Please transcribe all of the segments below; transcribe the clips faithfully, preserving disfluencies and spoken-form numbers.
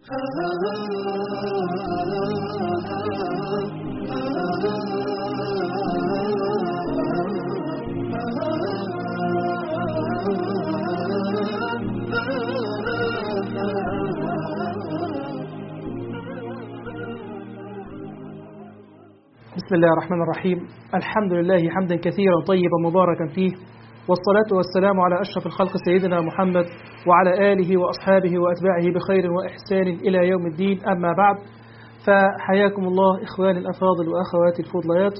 بسم الله الرحمن الرحيم. الحمد لله حمدا كثيرا طيبا مباركا فيه، والصلاة والسلام على أشرف الخلق سيدنا محمد وعلى آله وأصحابه وأتباعه بخير وإحسان إلى يوم الدين. أما بعد، فحياكم الله إخواني الأفاضل وأخواتي الفضليات،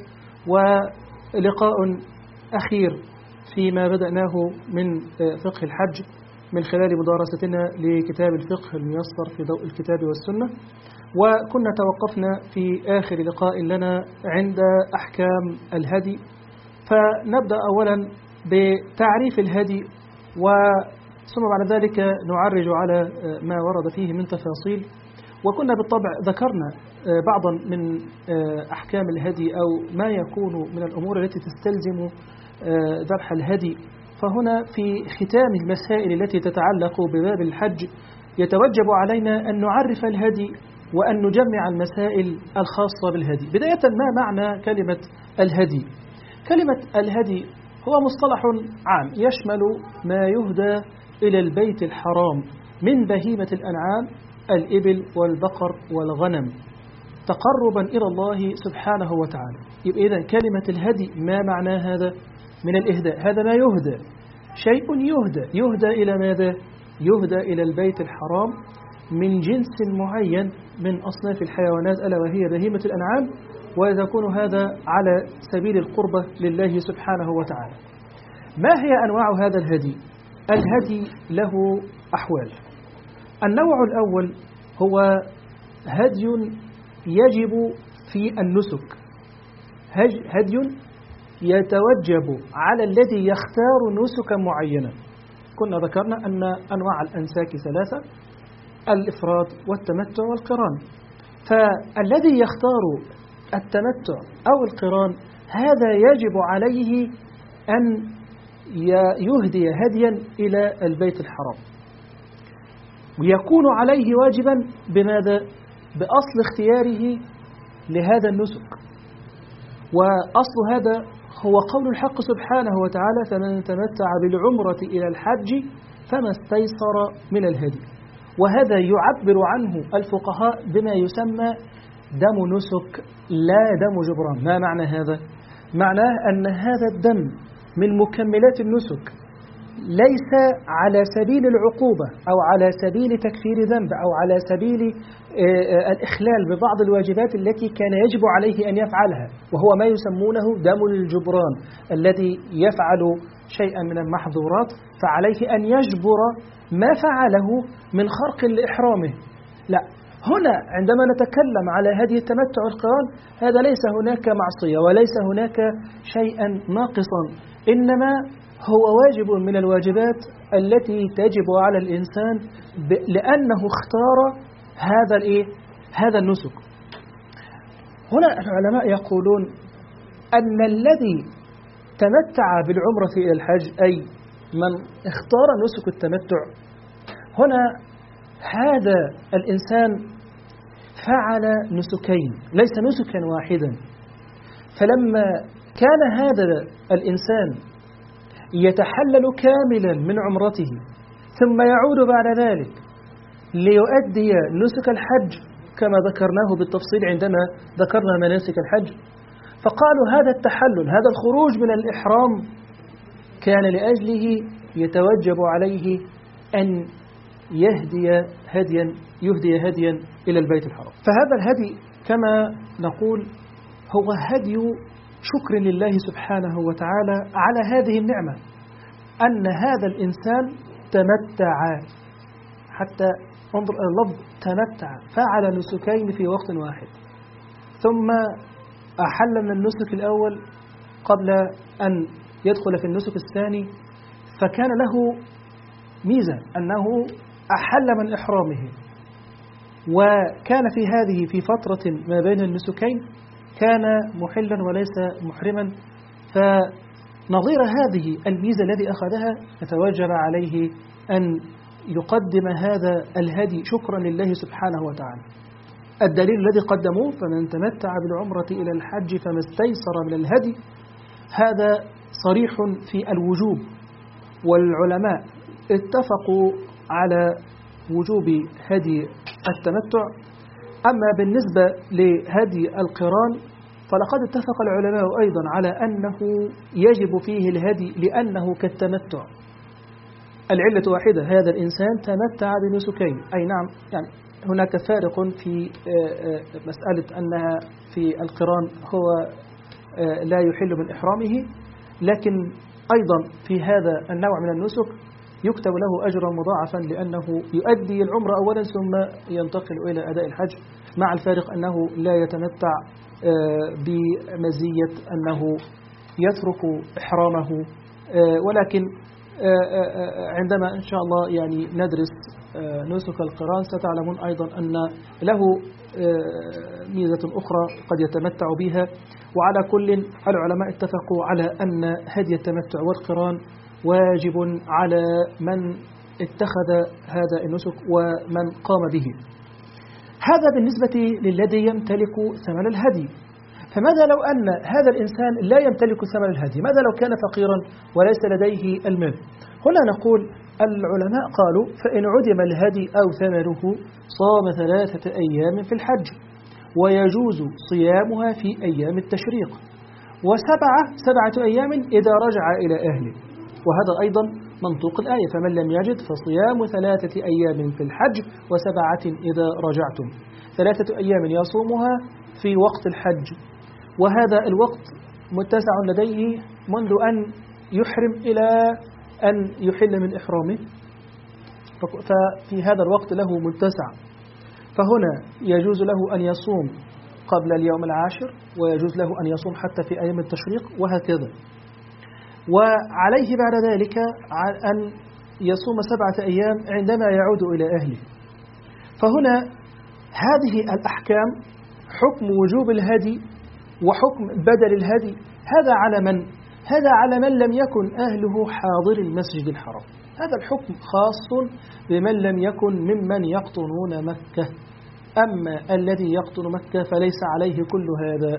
ولقاء أخير فيما بدأناه من فقه الحج من خلال مدارستنا لكتاب الفقه الميسر في ضوء الكتاب والسنة. وكنا توقفنا في آخر لقاء لنا عند أحكام الهدي، فنبدأ أولا بتعريف الهدي، وثم بعد ذلك نعرج على ما ورد فيه من تفاصيل. وكنا بالطبع ذكرنا بعضا من أحكام الهدي أو ما يكون من الأمور التي تستلزم ذبح الهدي. فهنا في ختام المسائل التي تتعلق بباب الحج يتوجب علينا أن نعرف الهدي وأن نجمع المسائل الخاصة بالهدي. بداية، ما معنى كلمة الهدي؟ كلمة الهدي هو مصطلح عام يشمل ما يهدى إلى البيت الحرام من بهيمة الأنعام، الإبل والبقر والغنم، تقربا إلى الله سبحانه وتعالى. يبقى إذن كلمة الهدي ما معنى هذا؟ من الإهداء، هذا ما يهدى، شيء يهدى. يهدى إلى ماذا؟ يهدى إلى البيت الحرام من جنس معين من أصناف الحيوانات، ألا وهي بهيمة الأنعام، ويكون هذا على سبيل القربة لله سبحانه وتعالى. ما هي أنواع هذا الهدي؟ الهدي له أحوال. النوع الأول هو هدي يجب في النسك، هدي يتوجب على الذي يختار نسكا معينا. كنا ذكرنا أن أنواع الأنساك ثلاثة: الإفراد والتمتع والقران. فالذي يختار التمتع أو القران هذا يجب عليه أن يهدي هديا إلى البيت الحرام، ويكون عليه واجبا بماذا؟ بأصل اختياره لهذا النسك. وأصل هذا هو قول الحق سبحانه وتعالى: فمن تمتع بالعمرة إلى الحج فما استيسر من الهدي. وهذا يعبر عنه الفقهاء بما يسمى دم نسك لا دم جبران. ما معنى هذا؟ معناه أن هذا الدم من مكملات النسك، ليس على سبيل العقوبة أو على سبيل تكفير ذنب أو على سبيل الإخلال ببعض الواجبات التي كان يجب عليه أن يفعلها، وهو ما يسمونه دم الجبران، الذي يفعل شيئا من المحظورات فعليه أن يجبر ما فعله من خرق لإحرامه. لا، هنا عندما نتكلم على هذه التمتع والقران هذا ليس هناك معصية وليس هناك شيئا ناقصا، إنما هو واجب من الواجبات التي تجب على الإنسان لأنه اختار هذا الإيه؟ هذا النسك. هنا العلماء يقولون أن الذي تمتع بالعمرة إلى الحج، أي من اختار نسك التمتع، هنا هذا الإنسان فعل نسكين ليس نسكا واحدا. فلما كان هذا الإنسان يتحلل كاملا من عمرته ثم يعود بعد ذلك ليؤدي نسك الحج كما ذكرناه بالتفصيل عندما ذكرنا مناسك الحج، فقالوا هذا التحلل، هذا الخروج من الإحرام كان لأجله يتوجب عليه أن يهدي هديا يهدي هديا إلى البيت الحرام. فهذا الهدي كما نقول هو هدي شكر لله سبحانه وتعالى على هذه النعمة، أن هذا الإنسان تمتع. حتى انظر اللفظ تمتع، فعل نسكين في وقت واحد، ثم أحل من النسك الأول قبل أن يدخل في النسك الثاني، فكان له ميزة أنه أحل من إحرامه، وكان في هذه في فترة ما بين النسكين كان محلا وليس محرما. فنظير هذه الميزة الذي أخذها يتوجب عليه أن يقدم هذا الهدي شكرا لله سبحانه وتعالى. الدليل الذي قدموه فمن تمتع بالعمرة إلى الحج فما استيسر من الهدي، هذا صريح في الوجوب، والعلماء اتفقوا على وجوب هدي التمتع. أما بالنسبة لهدي القران فلقد اتفق العلماء أيضا على أنه يجب فيه الهدي لأنه كالتمتع. العلة واحدة، هذا الإنسان تمتع بنسكين، أي نعم يعني هناك فارق في مسألة أنها في القران هو لا يحل من إحرامه، لكن أيضا في هذا النوع من النسك يكتب له أجرا مضاعفا لأنه يؤدي العمرة أولا ثم ينتقل إلى أداء الحج، مع الفارق أنه لا يتمتع بمزية أنه يترك إحرامه. ولكن عندما إن شاء الله يعني ندرس نسك القران ستعلمون أيضا أن له ميزة أخرى قد يتمتع بها. وعلى كل العلماء اتفقوا على أن هدي التمتع والقران واجب على من اتخذ هذا النسك ومن قام به. هذا بالنسبة للذي يمتلك ثمن الهدي. فماذا لو أن هذا الإنسان لا يمتلك ثمن الهدي؟ ماذا لو كان فقيرا وليس لديه المال؟ هنا نقول العلماء قالوا فإن عدم الهدي أو ثمنه صام ثلاثة أيام في الحج، ويجوز صيامها في أيام التشريق، وسبعة سبعة أيام إذا رجع إلى أهله. وهذا أيضا منطوق الآية، فمن لم يجد فصيام ثلاثة أيام في الحج وسبعة إذا رجعتم. ثلاثة أيام يصومها في وقت الحج، وهذا الوقت متسع لديه منذ أن يحرم إلى أن يحل من إحرامه، ففي هذا الوقت له متسع. فهنا يجوز له أن يصوم قبل اليوم العاشر، ويجوز له أن يصوم حتى في أيام التشريق وهكذا. وعليه بعد ذلك أن يصوم سبعة أيام عندما يعود إلى أهله. فهنا هذه الأحكام، حكم وجوب الهدي وحكم بدل الهدي، هذا على من؟ هذا على من لم يكن أهله حاضر المسجد الحرام. هذا الحكم خاص بمن لم يكن ممن يقطنون مكة. أما الذي يقطن مكة فليس عليه كل هذا.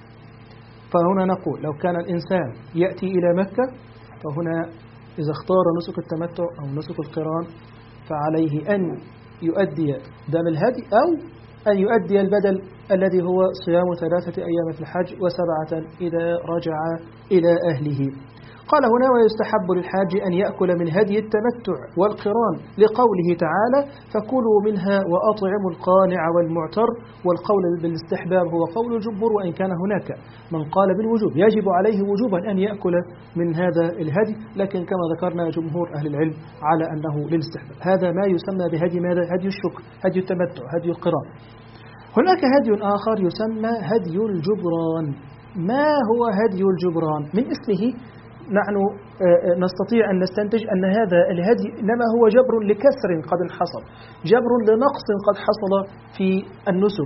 فهنا نقول لو كان الإنسان يأتي إلى مكة، فهنا إذا اختار نسك التمتع أو نسك القران فعليه أن يؤدي دم الهدي أو أن يؤدي البدل الذي هو صيام ثلاثة أيام في الحج وسبعة إذا رجع إلى أهله. قال هنا ويستحب للحاج أن يأكل من هدي التمتع والقران لقوله تعالى فكلوا منها وأطعموا القانع والمعتر. والقول بالاستحباب هو قول الجمهور، وإن كان هناك من قال بالوجوب، يجب عليه وجوبا أن يأكل من هذا الهدي، لكن كما ذكرنا جمهور أهل العلم على أنه للاستحباب. هذا ما يسمى بهدي ماذا؟ هدي الشكر، هدي التمتع، هدي القران. هناك هدي آخر يسمى هدي الجبران. ما هو هدي الجبران؟ من اسمه نحن نستطيع أن نستنتج أن هذا الهدي إنما هو جبر لكسر قد حصل، جبر لنقص قد حصل في النسك.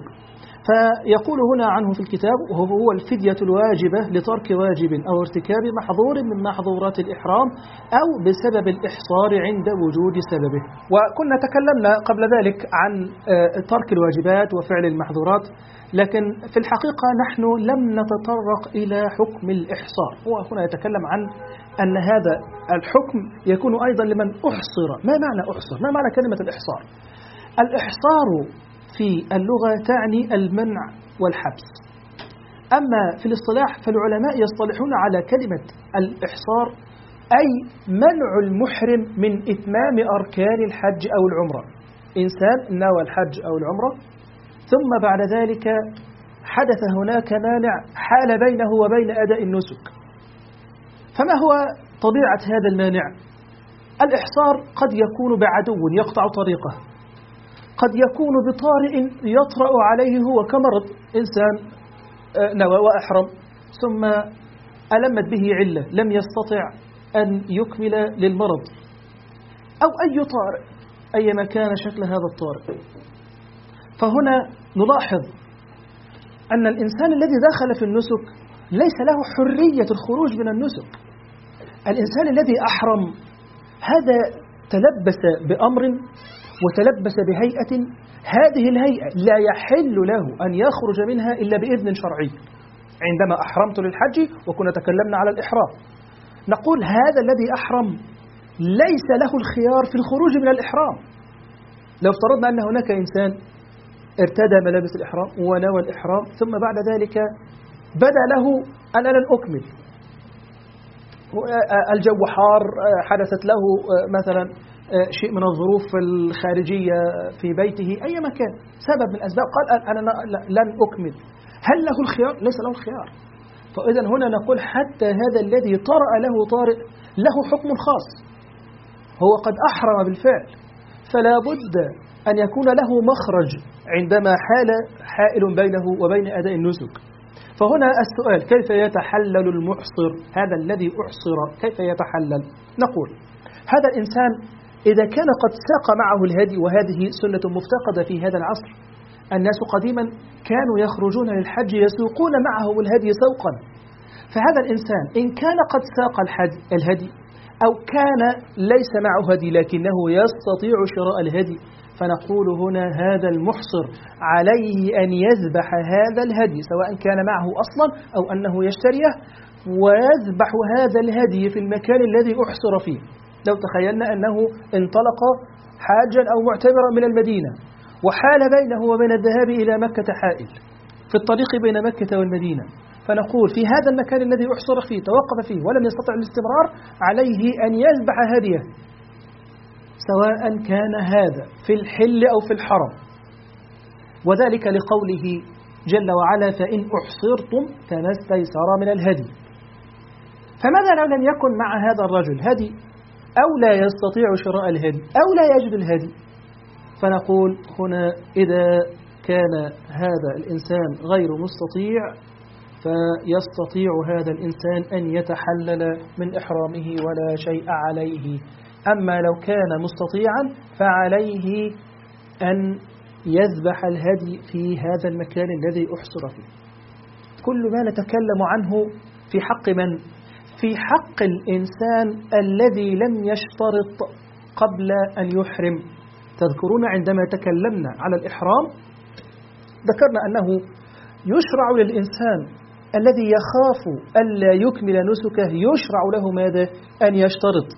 فيقول هنا عنه في الكتاب وهو الفدية الواجبة لترك واجب أو ارتكاب محظور من محظورات الإحرام أو بسبب الإحصار عند وجود سببه. وكنا تكلمنا قبل ذلك عن ترك الواجبات وفعل المحظورات، لكن في الحقيقة نحن لم نتطرق إلى حكم الإحصار. هو هنا يتكلم عن أن هذا الحكم يكون أيضا لمن أحصر. ما معنى أحصر؟ ما معنى كلمة الإحصار؟ الإحصار في اللغة تعني المنع والحبس. أما في الاصطلاح فالعلماء يصطلحون على كلمة الإحصار أي منع المحرم من إتمام أركان الحج أو العمرة. إنسان نوى الحج أو العمرة ثم بعد ذلك حدث هناك مانع حال بينه وبين أداء النسك. فما هو طبيعة هذا المانع؟ الإحصار قد يكون بعدو يقطع طريقه، قد يكون بطارئ يطرأ عليه هو كمرض. إنسان نوى وأحرم ثم ألمت به علة لم يستطع أن يكمل للمرض، أو أي طارئ أيما كان شكل هذا الطارئ. فهنا نلاحظ أن الإنسان الذي دخل في النسك ليس له حرية الخروج من النسك. الإنسان الذي أحرم هذا تلبس بأمر وتلبس بهيئة، هذه الهيئة لا يحل له أن يخرج منها إلا بإذن شرعي. عندما أحرمت للحج وكنا تكلمنا على الإحرام، نقول هذا الذي أحرم ليس له الخيار في الخروج من الإحرام. لو افترضنا أن هناك إنسان ارتدى ملابس الإحرام ونوى الإحرام، ثم بعد ذلك بدا له أن أنا لن أكمل، الجو حار، حدثت له مثلا شيء من الظروف الخارجية في بيته، أي مكان، سبب من الأسباب، قال أنا لن أكمل، هل له الخيار؟ ليس له الخيار. فإذا هنا نقول حتى هذا الذي طرأ له طارئ له حكم خاص، هو قد أحرم بالفعل، فلا بد أن يكون له مخرج عندما حال حائل بينه وبين أداء النسك. فهنا السؤال: كيف يتحلل المحصر؟ هذا الذي أحصر كيف يتحلل؟ نقول هذا الإنسان إذا كان قد ساق معه الهدي، وهذه سنة مفتقدة في هذا العصر، الناس قديما كانوا يخرجون للحج يسوقون معهم الهدي سوقا، فهذا الإنسان إن كان قد ساق الهدي أو كان ليس معه هدي لكنه يستطيع شراء الهدي، فنقول هنا هذا المحصر عليه أن يذبح هذا الهدي، سواء كان معه أصلا أو أنه يشتريه، ويذبح هذا الهدي في المكان الذي أحصر فيه. لو تخيلنا أنه انطلق حاجا أو معتمرا من المدينة، وحال بينه وبين الذهاب إلى مكة حائل في الطريق بين مكة والمدينة، فنقول في هذا المكان الذي أحصر فيه توقف فيه ولم يستطع الاستمرار، عليه أن يذبح هديه، سواء كان هذا في الحل أو في الحرم، وذلك لقوله جل وعلا: فإن أحصرتم فما استيسر من الهدي. فماذا لو لم يكن مع هذا الرجل هدي، أو لا يستطيع شراء الهدي، أو لا يجد الهدي؟ فنقول هنا إذا كان هذا الإنسان غير مستطيع فيستطيع هذا الإنسان أن يتحلل من إحرامه ولا شيء عليه. أما لو كان مستطيعا فعليه أن يذبح الهدي في هذا المكان الذي أحصر فيه. كل ما نتكلم عنه في حق من؟ في حق الإنسان الذي لم يشترط قبل أن يحرم. تذكرون عندما تكلمنا على الإحرام ذكرنا أنه يشرع للإنسان الذي يخاف ألا يكمل نسكه، يشرع له ماذا؟ أن يشترط.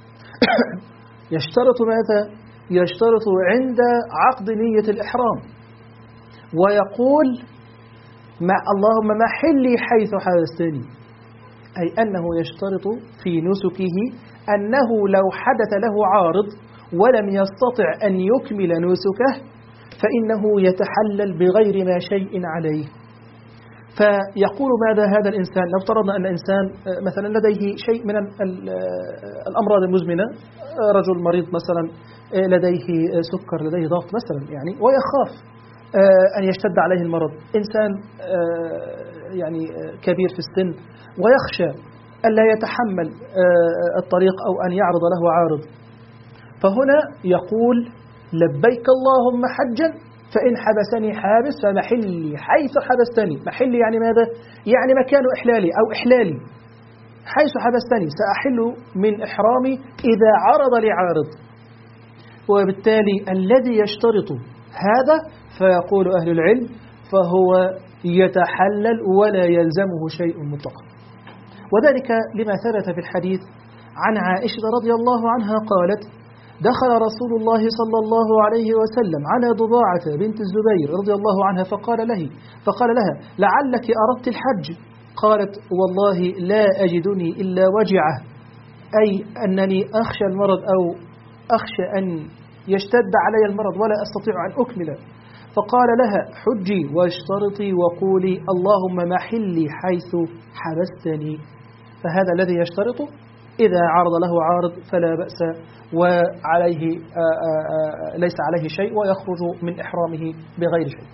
يشترط ماذا؟ يشترط عند عقد نية الإحرام، ويقول: مع اللهم محلي حيث حبستني، أي أنه يشترط في نسكه أنه لو حدث له عارض ولم يستطع أن يكمل نسكه فإنه يتحلل بغير ما شيء عليه. فيقول ماذا هذا الإنسان؟ لو افترضنا أن إنسان مثلا لديه شيء من الأمراض المزمنة، رجل مريض مثلا لديه سكر، لديه ضغط مثلا يعني، ويخاف أن يشتد عليه المرض، إنسان يعني كبير في السن ويخشى ألا يتحمل الطريق أو أن يعرض له عارض، فهنا يقول: لبيك اللهم حجا فإن حبسني حابس فمحلي حيث حبستني. محلي يعني ماذا؟ يعني مكان إحلالي أو إحلالي، حيث حبستني سأحل من إحرامي إذا عرض لي عارض. وبالتالي الذي يشترط هذا فيقول أهل العلم فهو يتحلل ولا يلزمه شيء مطلقا، وذلك لما ثبت في الحديث عن عائشة رضي الله عنها قالت: دخل رسول الله صلى الله عليه وسلم على ضباعة بنت الزبير رضي الله عنها فقال له فقال لها: لعلك أردت الحج؟ قالت: والله لا أجدني إلا وجعه، أي أنني أخشى المرض أو أخشى أن يشتد علي المرض ولا أستطيع أن أكمل. فقال لها: حجي واشترطي وقولي اللهم محلي حيث حبستني. فهذا الذي يشترط إذا عرض له عارض فلا بأس، وعليه آآ آآ ليس عليه شيء ويخرج من إحرامه بغير شيء.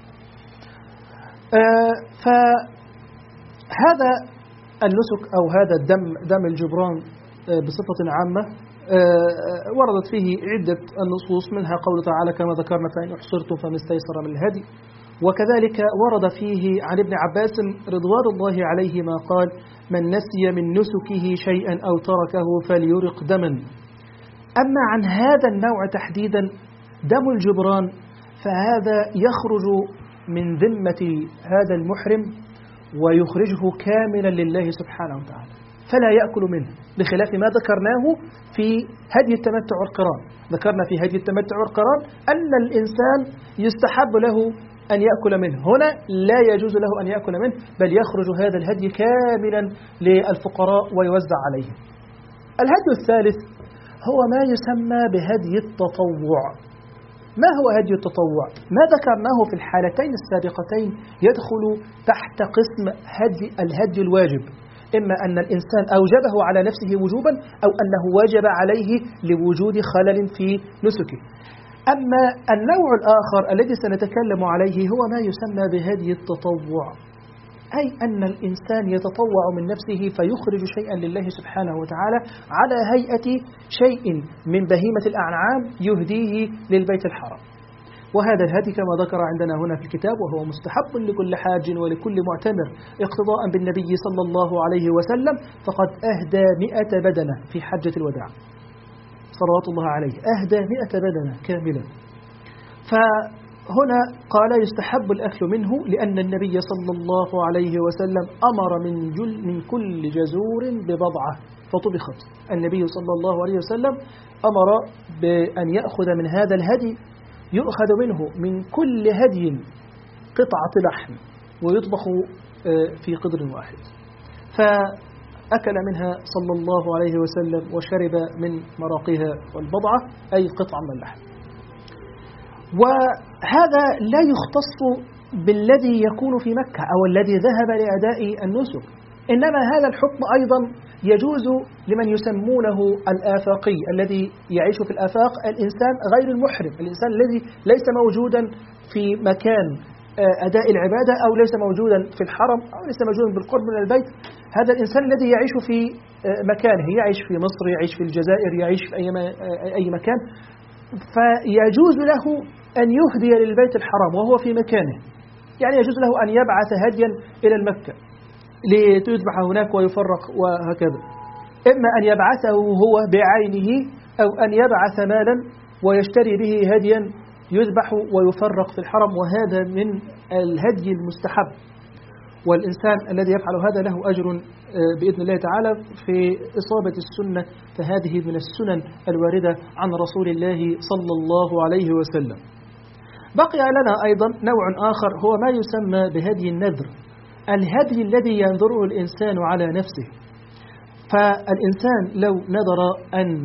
فهذا النسك أو هذا الدم دم الجبران بصفة عامة وردت فيه عدة النصوص، منها قول تعالى كما ذكرنا: فإن أحصرتم فما استيسر من الهدي. وكذلك ورد فيه عن ابن عباس رضوان الله عليهما قال: من نسي من نسكه شيئا أو تركه فليرق دما. أما عن هذا النوع تحديدا دم الجبران فهذا يخرج من ذمة هذا المحرم ويخرجه كاملا لله سبحانه وتعالى، فلا يأكل منه، بخلاف ما ذكرناه في هدي التمتع والقران. ذكرنا في هدي التمتع والقران أن الإنسان يستحب له أن يأكل منه، هنا لا يجوز له أن يأكل منه، بل يخرج هذا الهدي كاملا للفقراء ويوزع عليهم. الهدي الثالث هو ما يسمى بهدي التطوع. ما هو هدي التطوع؟ ما ذكرناه في الحالتين السابقتين يدخل تحت قسم هدي الهدي الواجب، إما أن الإنسان أوجبه على نفسه وجوبا أو أنه وجب عليه لوجود خلل في نسكه. أما النوع الآخر الذي سنتكلم عليه هو ما يسمى بهدي التطوع، أي أن الإنسان يتطوع من نفسه فيخرج شيئا لله سبحانه وتعالى على هيئة شيء من بهيمة الأنعام يهديه للبيت الحرام. وهذا الهدي كما ذكر عندنا هنا في الكتاب وهو مستحب لكل حاج ولكل معتمر اقتضاء بالنبي صلى الله عليه وسلم، فقد أهدى مئة بدنة في حجة الوداع صلوات الله عليه، أهدى مئة بدنة كاملة. فهنا قال يستحب الأكل منه لأن النبي صلى الله عليه وسلم أمر من, جل من كل جزور ببضعة فطبخت. النبي صلى الله عليه وسلم أمر بأن يأخذ من هذا الهدي، يؤخذ منه من كل هدي قطعة لحم ويطبخ في قدر واحد، فأكل منها صلى الله عليه وسلم وشرب من مراقها والبضعة أي قطعة من اللحم. وهذا لا يختص بالذي يكون في مكة أو الذي ذهب لأداء النسك، إنما هذا الحكم أيضا يجوز لمن يسمونه الآفاقي، الذي يعيش في الآفاق، الإنسان غير المحرم، الإنسان الذي ليس موجودا في مكان أداء العبادة أو ليس موجودا في الحرم أو ليس موجودا بالقرب من البيت. هذا الإنسان الذي يعيش في مكانه، يعيش في مصر، يعيش في الجزائر، يعيش في أي مكان، فيجوز له أن يهدي للبيت الحرام وهو في مكانه. يعني يجوز له أن يبعث هديا إلى المكة لتذبح هناك ويفرق وهكذا، إما أن يبعثه هو بعينه أو أن يبعث مالا ويشتري به هديا يذبح ويفرق في الحرم، وهذا من الهدي المستحب. والإنسان الذي يفعل هذا له أجر بإذن الله تعالى في إصابة السنة، فهذه من السنن الواردة عن رسول الله صلى الله عليه وسلم. بقي لنا أيضا نوع آخر هو ما يسمى بهدي النذر، الهدي الذي ينذره الإنسان على نفسه. فالإنسان لو نذر أن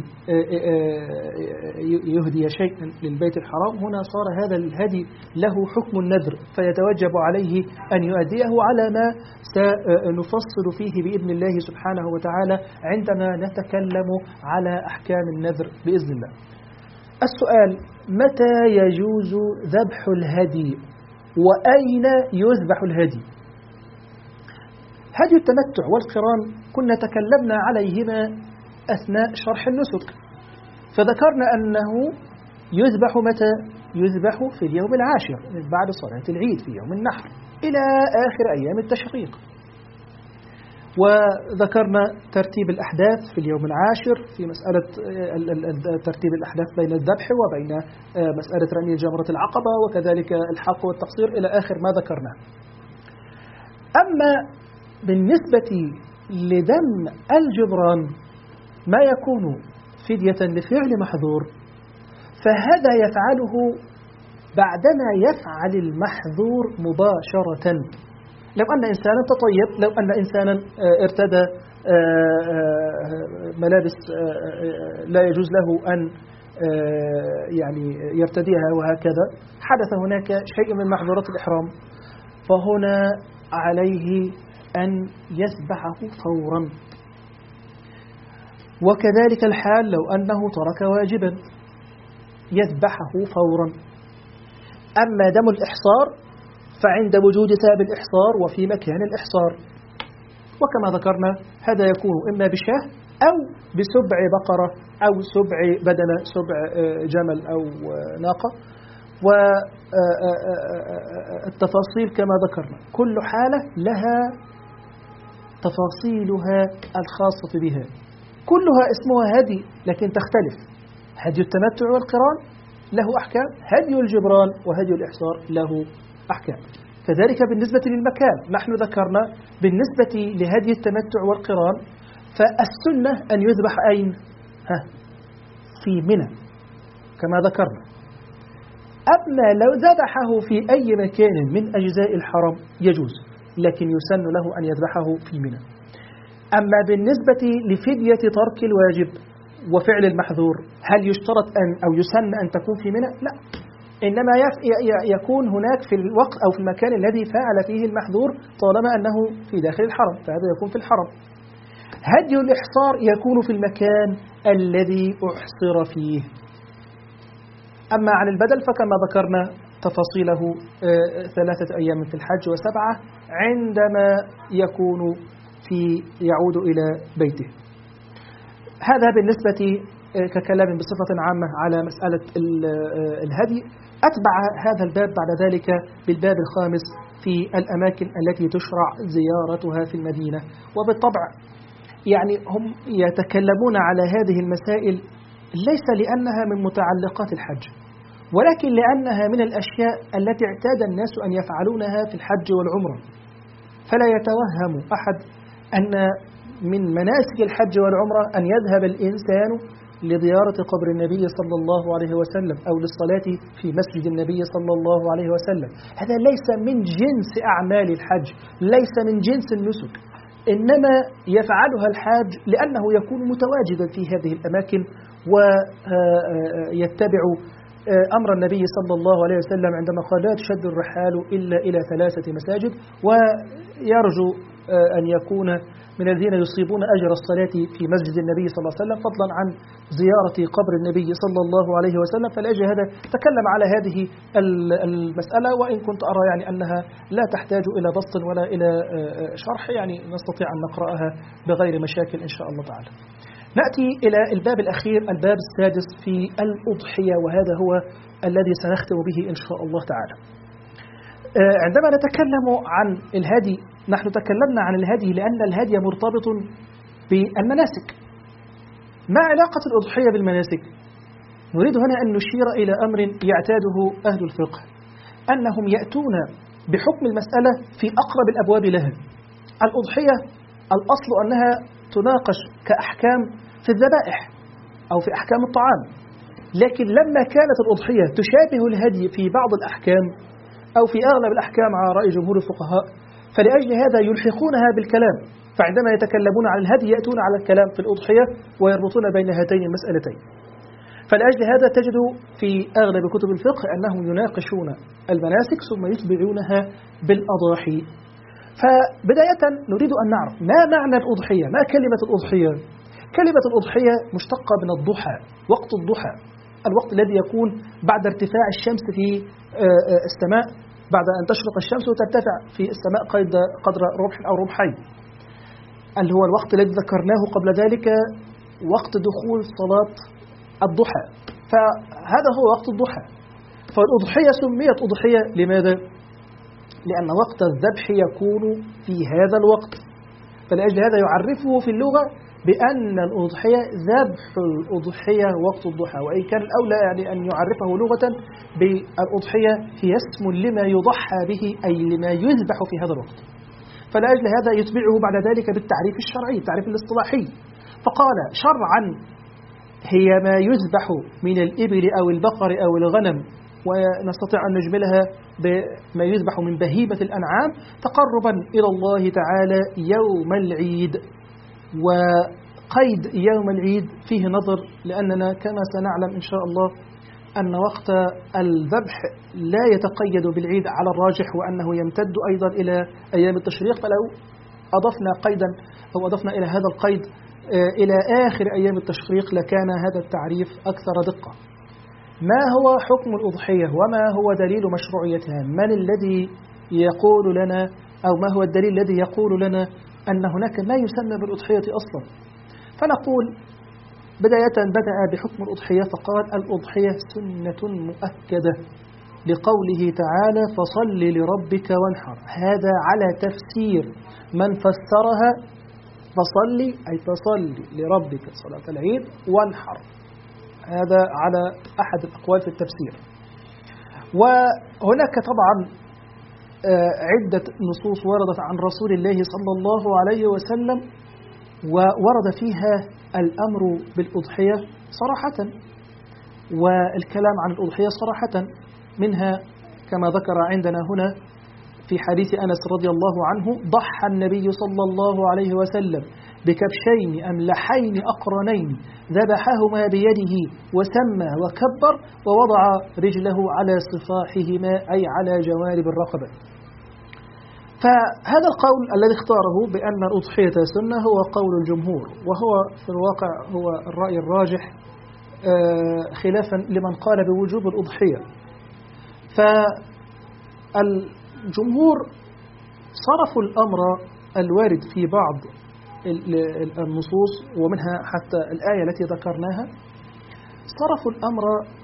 يهدي شيئا للبيت الحرام، هنا صار هذا الهدي له حكم النذر، فيتوجب عليه أن يؤديه على ما سنفصل فيه بإذن الله سبحانه وتعالى عندما نتكلم على أحكام النذر بإذن الله. السؤال: متى يجوز ذبح الهدي وأين يذبح الهدي؟ هدي التمتع والقران كنا تكلمنا عليهما أثناء شرح النسك، فذكرنا أنه يذبح متى؟ يذبح في اليوم العاشر بعد صلاة العيد في يوم النحر إلى آخر أيام التشريق. وذكرنا ترتيب الأحداث في اليوم العاشر في مسألة ترتيب الأحداث بين الذبح وبين مسألة رمي جمرة العقبة وكذلك الحق والتقصير إلى آخر ما ذكرنا. أما بالنسبة لدم الجبران ما يكون فدية لفعل محظور، فهذا يفعله بعدما يفعل المحظور مباشرة. لو أن إنسانا تطيب، لو أن إنسانا ارتدى ملابس لا يجوز له أن يعني يرتديها وهكذا، حدث هناك شيء من محظورات الإحرام، فهنا عليه أن يذبحه فورا. وكذلك الحال لو أنه ترك واجبا يذبحه فورا. أما دم الإحصار فعند وجود ثاب الإحصار وفي مكان الإحصار، وكما ذكرنا هذا يكون إما بشاه أو بسبع بقرة أو سبع بدنة، سبع جمل أو ناقة. والتفاصيل كما ذكرنا كل حالة لها تفاصيلها الخاصة بها، كلها اسمها هدي لكن تختلف. هدي التمتع والقران له أحكام، هدي الجبران وهدي الإحصار له أحكام. كذلك بالنسبة للمكان، نحن ذكرنا بالنسبة لهدي التمتع والقران فالسنة أن يذبح أين؟ ها في منى كما ذكرنا. أما لو ذبحه في أي مكان من أجزاء الحرم يجوز، لكن يسن له أن يذبحه في منى. أما بالنسبة لفدية ترك الواجب وفعل المحظور، هل يشترط أن أو يسن أن تكون في منى؟ لا، إنما يكون هناك في الوقت أو في المكان الذي فعل فيه المحظور طالما أنه في داخل الحرم، فهذا يكون في الحرم. هدي الإحصار يكون في المكان الذي أحصر فيه. أما عن البدل فكما ذكرنا تفاصيله ثلاثة أيام في الحج وسبعة عندما يكون في يعود إلى بيته. هذا بالنسبة ككلام بصفة عامة على مسألة الهدي. أتبع هذا الباب بعد ذلك بالباب الخامس في الأماكن التي تشرع زيارتها في المدينة. وبالطبع يعني هم يتكلمون على هذه المسائل ليس لأنها من متعلقات الحج، ولكن لأنها من الأشياء التي اعتاد الناس أن يفعلونها في الحج والعمرة. فلا يتوهم أحد أن من مناسك الحج والعمرة أن يذهب الإنسان لزيارة قبر النبي صلى الله عليه وسلم أو للصلاة في مسجد النبي صلى الله عليه وسلم. هذا ليس من جنس أعمال الحج، ليس من جنس النسك، إنما يفعلها الحاج لأنه يكون متواجدا في هذه الأماكن ويتبع أمر النبي صلى الله عليه وسلم عندما قال لا تشد الرحال إلا إلى ثلاثة مساجد، ويرجو أن يكون من الذين يصيبون أجر الصلاة في مسجد النبي صلى الله عليه وسلم فضلا عن زيارة قبر النبي صلى الله عليه وسلم. فلأجل هذا تكلم على هذه المسألة، وإن كنت أرى يعني أنها لا تحتاج إلى بسط ولا إلى شرح، يعني نستطيع أن نقرأها بغير مشاكل إن شاء الله تعالى. نأتي إلى الباب الأخير، الباب السادس في الأضحية، وهذا هو الذي سنختم به إن شاء الله تعالى. عندما نتكلم عن الهدي نحن تكلمنا عن الهدي لأن الهدي مرتبط بالمناسك. ما علاقة الأضحية بالمناسك؟ نريد هنا أن نشير إلى أمر يعتاده أهل الفقه، أنهم يأتون بحكم المسألة في أقرب الأبواب لها. الأضحية الأصل أنها تناقش كأحكام في الذبائح أو في أحكام الطعام، لكن لما كانت الأضحية تشابه الهدي في بعض الأحكام أو في أغلب الأحكام على رأي جمهور الفقهاء، فلأجل هذا يلحقونها بالكلام، فعندما يتكلمون عن الهدي يأتون على الكلام في الأضحية ويربطون بين هاتين المسألتين. فلأجل هذا تجد في أغلب كتب الفقه أنهم يناقشون المناسك ثم يتبعونها بالأضاحي. فبداية نريد أن نعرف ما معنى الأضحية، ما كلمة الأضحية. كلمة الأضحية مشتقة من الضحى، وقت الضحى، الوقت الذي يكون بعد ارتفاع الشمس في السماء، بعد أن تشرق الشمس وترتفع في السماء قدر ربح أو ربحين، اللي هو الوقت الذي ذكرناه قبل ذلك وقت دخول صلاة الضحى. فهذا هو وقت الضحى. فالأضحية سميت أضحية لماذا؟ لأن وقت الذبح يكون في هذا الوقت، فلأجل هذا يعرفه في اللغة بأن الأضحية ذبح الأضحية وقت الضحى، وإن كان الأولى يعني أن يعرفه لغة بالأضحية هي اسم لما يضحى به أي لما يذبح في هذا الوقت. فلأجل هذا يتبعه بعد ذلك بالتعريف الشرعي، التعريف الاصطلاحي، فقال شرعا هي ما يذبح من الإبل أو البقر أو الغنم، ونستطيع أن نجملها بما يذبح من بهيمة الأنعام تقربا إلى الله تعالى يوم العيد. وقيد يوم العيد فيه نظر، لأننا كما سنعلم إن شاء الله أن وقت الذبح لا يتقيد بالعيد على الراجح، وأنه يمتد أيضا إلى أيام التشريق. فلو أضفنا قيدا أو أضفنا إلى هذا القيد إلى آخر أيام التشريق لكان هذا التعريف أكثر دقة. ما هو حكم الأضحية وما هو دليل مشروعيتها؟ من الذي يقول لنا أو ما هو الدليل الذي يقول لنا أن هناك ما يسمى بالأضحية أصلا؟ فنقول بداية بدأ بحكم الأضحية فقال الأضحية سنة مؤكدة لقوله تعالى فصل لربك وانحر. هذا على تفسير من فسرها فصلي أي فصلي لربك صلاة العيد وانحر، هذا على أحد الأقوال في التفسير. وهناك طبعا عدة نصوص وردت عن رسول الله صلى الله عليه وسلم وورد فيها الأمر بالأضحية صراحة، والكلام عن الأضحية صراحة، منها كما ذكر عندنا هنا في حديث أنس رضي الله عنه: ضحى النبي صلى الله عليه وسلم بكبشين أملحين أقرنين ذبحهما بيده وسمى وكبر ووضع رجله على صفاحهما أي على جوانب الرقبة. فهذا القول الذي اختاره بأن الأضحية سنة هو قول الجمهور، وهو في الواقع هو الرأي الراجح خلافا لمن قال بوجوب الأضحية. فالجمهور صرفوا الأمر الوارد في بعض النصوص ومنها حتى الآية التي ذكرناها، صرفوا الأمر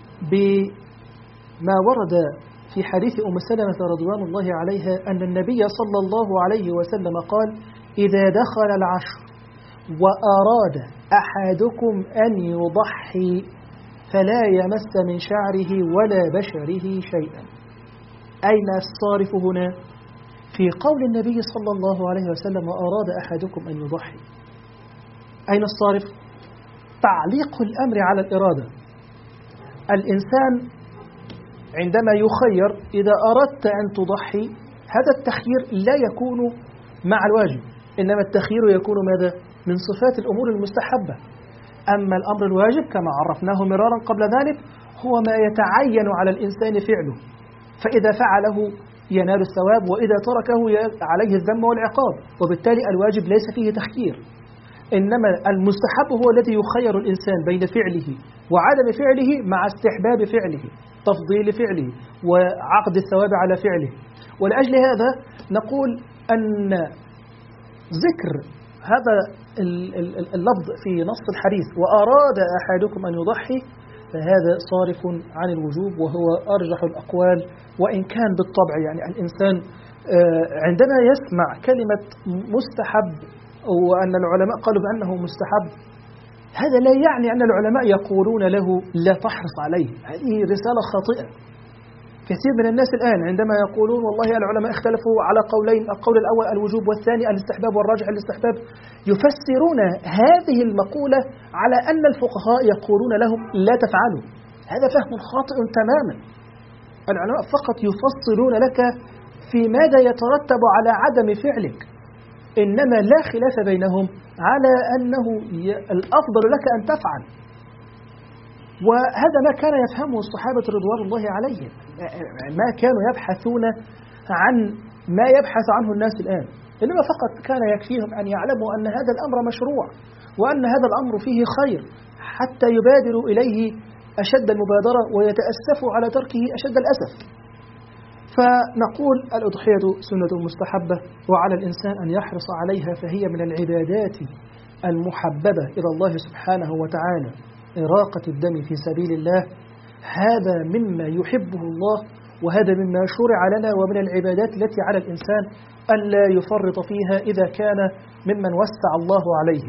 بما ورد في حديث أم سلمة رضوان الله عليها أن النبي صلى الله عليه وسلم قال: إذا دخل العشر وأراد أحدكم أن يضحي فلا يمس من شعره ولا بشره شيئا. أين الصارف هنا؟ في قول النبي صلى الله عليه وسلم: وأراد أحدكم أن يضحي. أين الصارف؟ تعليق الأمر على الإرادة. الإنسان عندما يخير إذا أردت أن تضحي، هذا التخيير لا يكون مع الواجب، إنما التخيير يكون ماذا؟ من صفات الأمور المستحبة. أما الأمر الواجب كما عرفناه مرارا قبل ذلك هو ما يتعين على الإنسان فعله، فإذا فعله ينال الثواب وإذا تركه عليه الذم والعقاب، وبالتالي الواجب ليس فيه تخيير. إنما المستحب هو الذي يخير الإنسان بين فعله وعدم فعله مع استحباب فعله، تفضيل فعله وعقد الثواب على فعله. ولأجل هذا نقول أن ذكر هذا اللفظ في نص الحديث وأراد أحدكم أن يضحي فهذا صارف عن الوجوب، وهو أرجح الأقوال، وإن كان بالطبع يعني الإنسان عندما يسمع كلمة مستحب وأن العلماء قالوا بأنه مستحب، هذا لا يعني أن العلماء يقولون له لا تحرص عليه. هذه رسالة خاطئة. كثير من الناس الآن عندما يقولون والله العلماء اختلفوا على قولين، القول الأول الوجوب والثاني الاستحباب والراجح الاستحباب، يفسرون هذه المقولة على أن الفقهاء يقولون لهم لا تفعلوا. هذا فهم خاطئ تماما. العلماء فقط يفصلون لك في ماذا يترتب على عدم فعلك، إنما لا خلاف بينهم على أنه الأفضل لك أن تفعل. وهذا ما كان يفهمه الصحابة رضوان الله عليهم، ما كانوا يبحثون عن ما يبحث عنه الناس الآن، إنما فقط كان يكفيهم أن يعلموا أن هذا الأمر مشروع وأن هذا الأمر فيه خير حتى يبادروا إليه أشد المبادرة ويتأسفوا على تركه أشد الأسف. فنقول الأضحية سنة مستحبة وعلى الإنسان أن يحرص عليها، فهي من العبادات المحببة إلى الله سبحانه وتعالى. إراقة الدم في سبيل الله هذا مما يحبه الله، وهذا مما شرع لنا، ومن العبادات التي على الإنسان ألا يفرط فيها إذا كان ممن وسع الله عليه.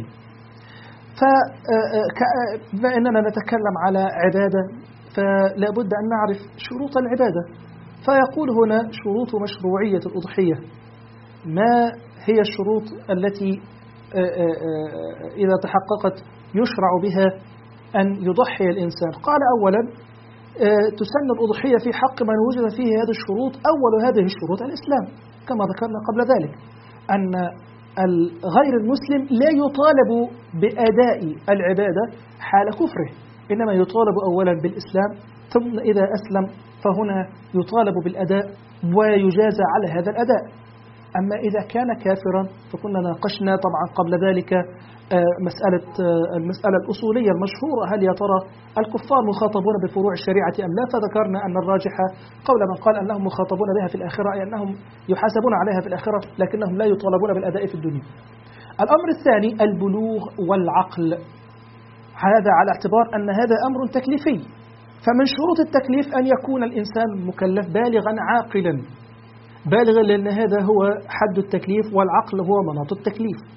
فبما أننا نتكلم على عبادة فلا بد أن نعرف شروط العبادة. فيقول هنا شروط مشروعية الأضحية. ما هي الشروط التي إذا تحققت يشرع بها أن يضحي الإنسان؟ قال أولا تسن الأضحية في حق من وجد فيه هذه الشروط. أول هذه الشروط الإسلام كما ذكرنا قبل ذلك، أن غير المسلم لا يطالب بأداء العبادة حال كفره، إنما يطالب أولا بالإسلام، ثم إذا أسلم فهنا يطالب بالأداء ويجازى على هذا الأداء. أما إذا كان كافرا فكنا ناقشنا طبعا قبل ذلك مسألة المسألة الأصولية المشهورة، هل يا ترى الكفار مخاطبون بفروع الشريعة أم لا؟ فذكرنا أن الراجح قول من قال أنهم مخاطبون بها في الآخرة، أي أنهم يحاسبون عليها في الآخرة لكنهم لا يطالبون بالأداء في الدنيا. الأمر الثاني البلوغ والعقل، هذا على اعتبار أن هذا أمر تكليفي، فمن شروط التكليف أن يكون الإنسان مكلف بالغا عاقلا، بالغا لأن هذا هو حد التكليف والعقل هو مناط التكليف.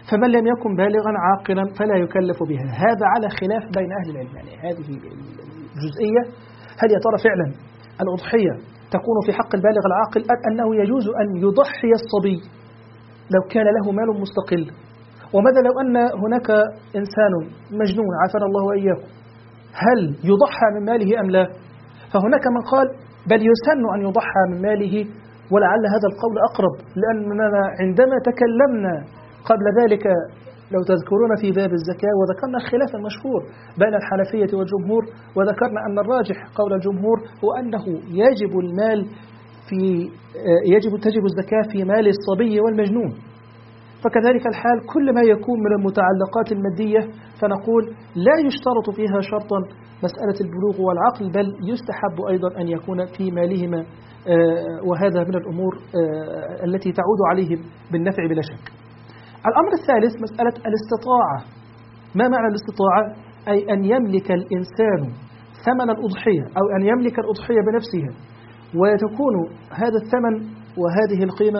فمن لم يكن بالغا عاقلا فلا يكلف بها. هذا على خلاف بين أهل العلم. يعني هذه الجزئية، هل يا ترى فعلا الأضحية تكون في حق البالغ العاقل أم أنه يجوز أن يضحي الصبي لو كان له مال مستقل؟ وماذا لو أن هناك إنسان مجنون عافانا الله وإياكم، هل يضحى من ماله أم لا؟ فهناك من قال بل يسن أن يضحى من ماله، ولعل هذا القول أقرب، لأننا عندما تكلمنا قبل ذلك لو تذكرون في باب الزكاة وذكرنا الخلاف المشهور بين الحنفية والجمهور، وذكرنا أن الراجح قول الجمهور هو أنه يجب المال في يجب تجب الزكاة في مال الصبي والمجنون. فكذلك الحال كل ما يكون من المتعلقات المادية فنقول لا يشترط فيها شرطا مسألة البلوغ والعقل، بل يستحب أيضا أن يكون في مالهما، وهذا من الأمور التي تعود عليهم بالنفع بلا شك. الأمر الثالث مسألة الاستطاعة. ما معنى الاستطاعة؟ أي أن يملك الإنسان ثمن الأضحية أو أن يملك الأضحية بنفسها، وتكون هذا الثمن وهذه القيمة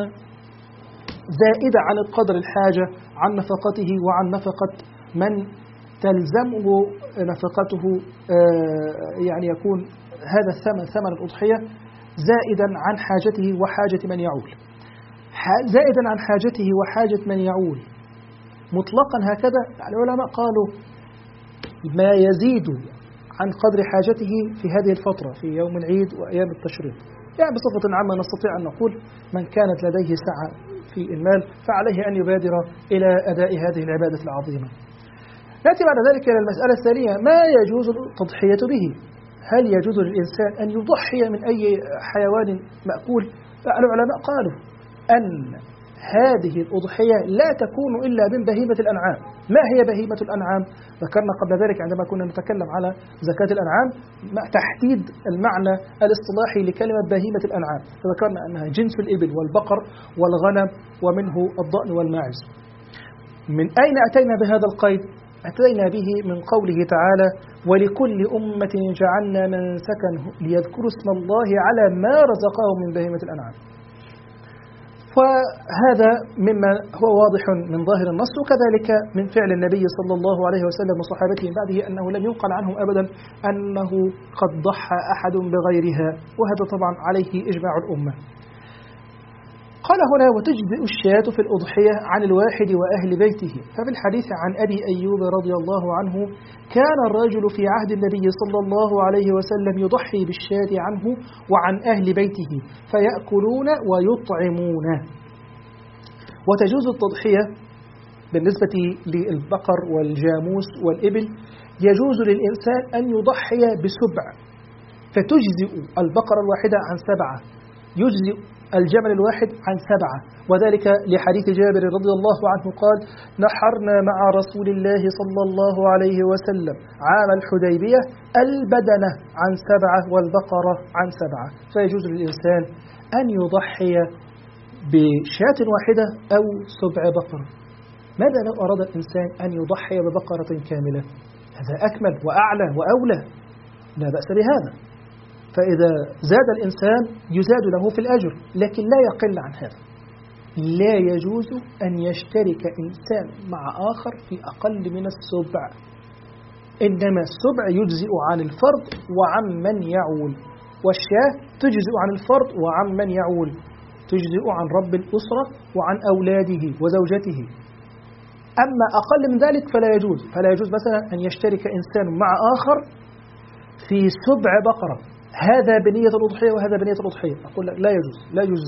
زائدة عن القدر الحاجة عن نفقته وعن نفقة من تلزمه نفقته، يعني يكون هذا الثمن ثمن الأضحية زائدا عن حاجته وحاجة من يعول، زائدا عن حاجته وحاجة من يعول مطلقا هكذا. العلماء قالوا ما يزيد عن قدر حاجته في هذه الفترة في يوم العيد وأيام التشريق، يعني بصفة عامة نستطيع أن نقول من كانت لديه سعة في المال فعليه أن يبادر إلى أداء هذه العبادة العظيمة. نأتي بعد ذلك إلى المسألة الثانية، ما يجوز التضحية به؟ هل يجوز للإنسان أن يضحي من أي حيوان مأكول؟ العلماء قالوا أن هذه الأضحية لا تكون إلا من بهيمة الأنعام. ما هي بهيمة الأنعام؟ ذكرنا قبل ذلك عندما كنا نتكلم على زكاة الأنعام تحديد المعنى الاصطلاحي لكلمة بهيمة الأنعام، فذكرنا أنها جنس الإبل والبقر والغنم ومنه الضأن والماعز. من أين أتينا بهذا القيد؟ أتينا به من قوله تعالى ولكل أمة جعلنا منسكا ليذكروا اسم الله على ما رزقهم من بهيمة الأنعام. وهذا مما هو واضح من ظاهر النص، وكذلك من فعل النبي صلى الله عليه وسلم وصحابته من بعده أنه لم ينقل عنهم أبدا أنه قد ضحى أحد بغيرها، وهذا طبعا عليه إجماع الأمة. قال هنا وتجزئ الشاة في الأضحية عن الواحد وأهل بيته. ففي الحديث عن أبي أيوب رضي الله عنه كان الرجل في عهد النبي صلى الله عليه وسلم يضحي بالشاة عنه وعن أهل بيته فيأكلون ويطعمون. وتجوز التضحية بالنسبة للبقر والجاموس والإبل، يجوز للإنسان أن يضحي بسبع فتجزئ البقرة الواحدة عن سبعة، يجزئ الجمل الواحد عن سبعة، وذلك لحديث جابر رضي الله عنه قال نحرنا مع رسول الله صلى الله عليه وسلم عام الحديبية البدنة عن سبعة والبقرة عن سبعة. فيجوز للإنسان أن يضحي بشاة واحدة أو سبع بقرة. ماذا لو أراد الإنسان أن يضحي ببقرة كاملة؟ هذا أكمل وأعلى وأولى، لا بأس بهذا. فإذا زاد الإنسان يزاد له في الأجر، لكن لا يقل عن هذا. لا يجوز أن يشترك إنسان مع آخر في أقل من السبع، إنما السبع يجزئ عن الفرد وعن من يعول، والشاة تجزئ عن الفرد وعن من يعول، تجزئ عن رب الأسرة وعن أولاده وزوجته. أما أقل من ذلك فلا يجوز. فلا يجوز مثلا أن يشترك إنسان مع آخر في سبع بقرة، هذا بنية الأضحية وهذا بنية الأضحية. أقول لك لا يجوز، لا يجوز،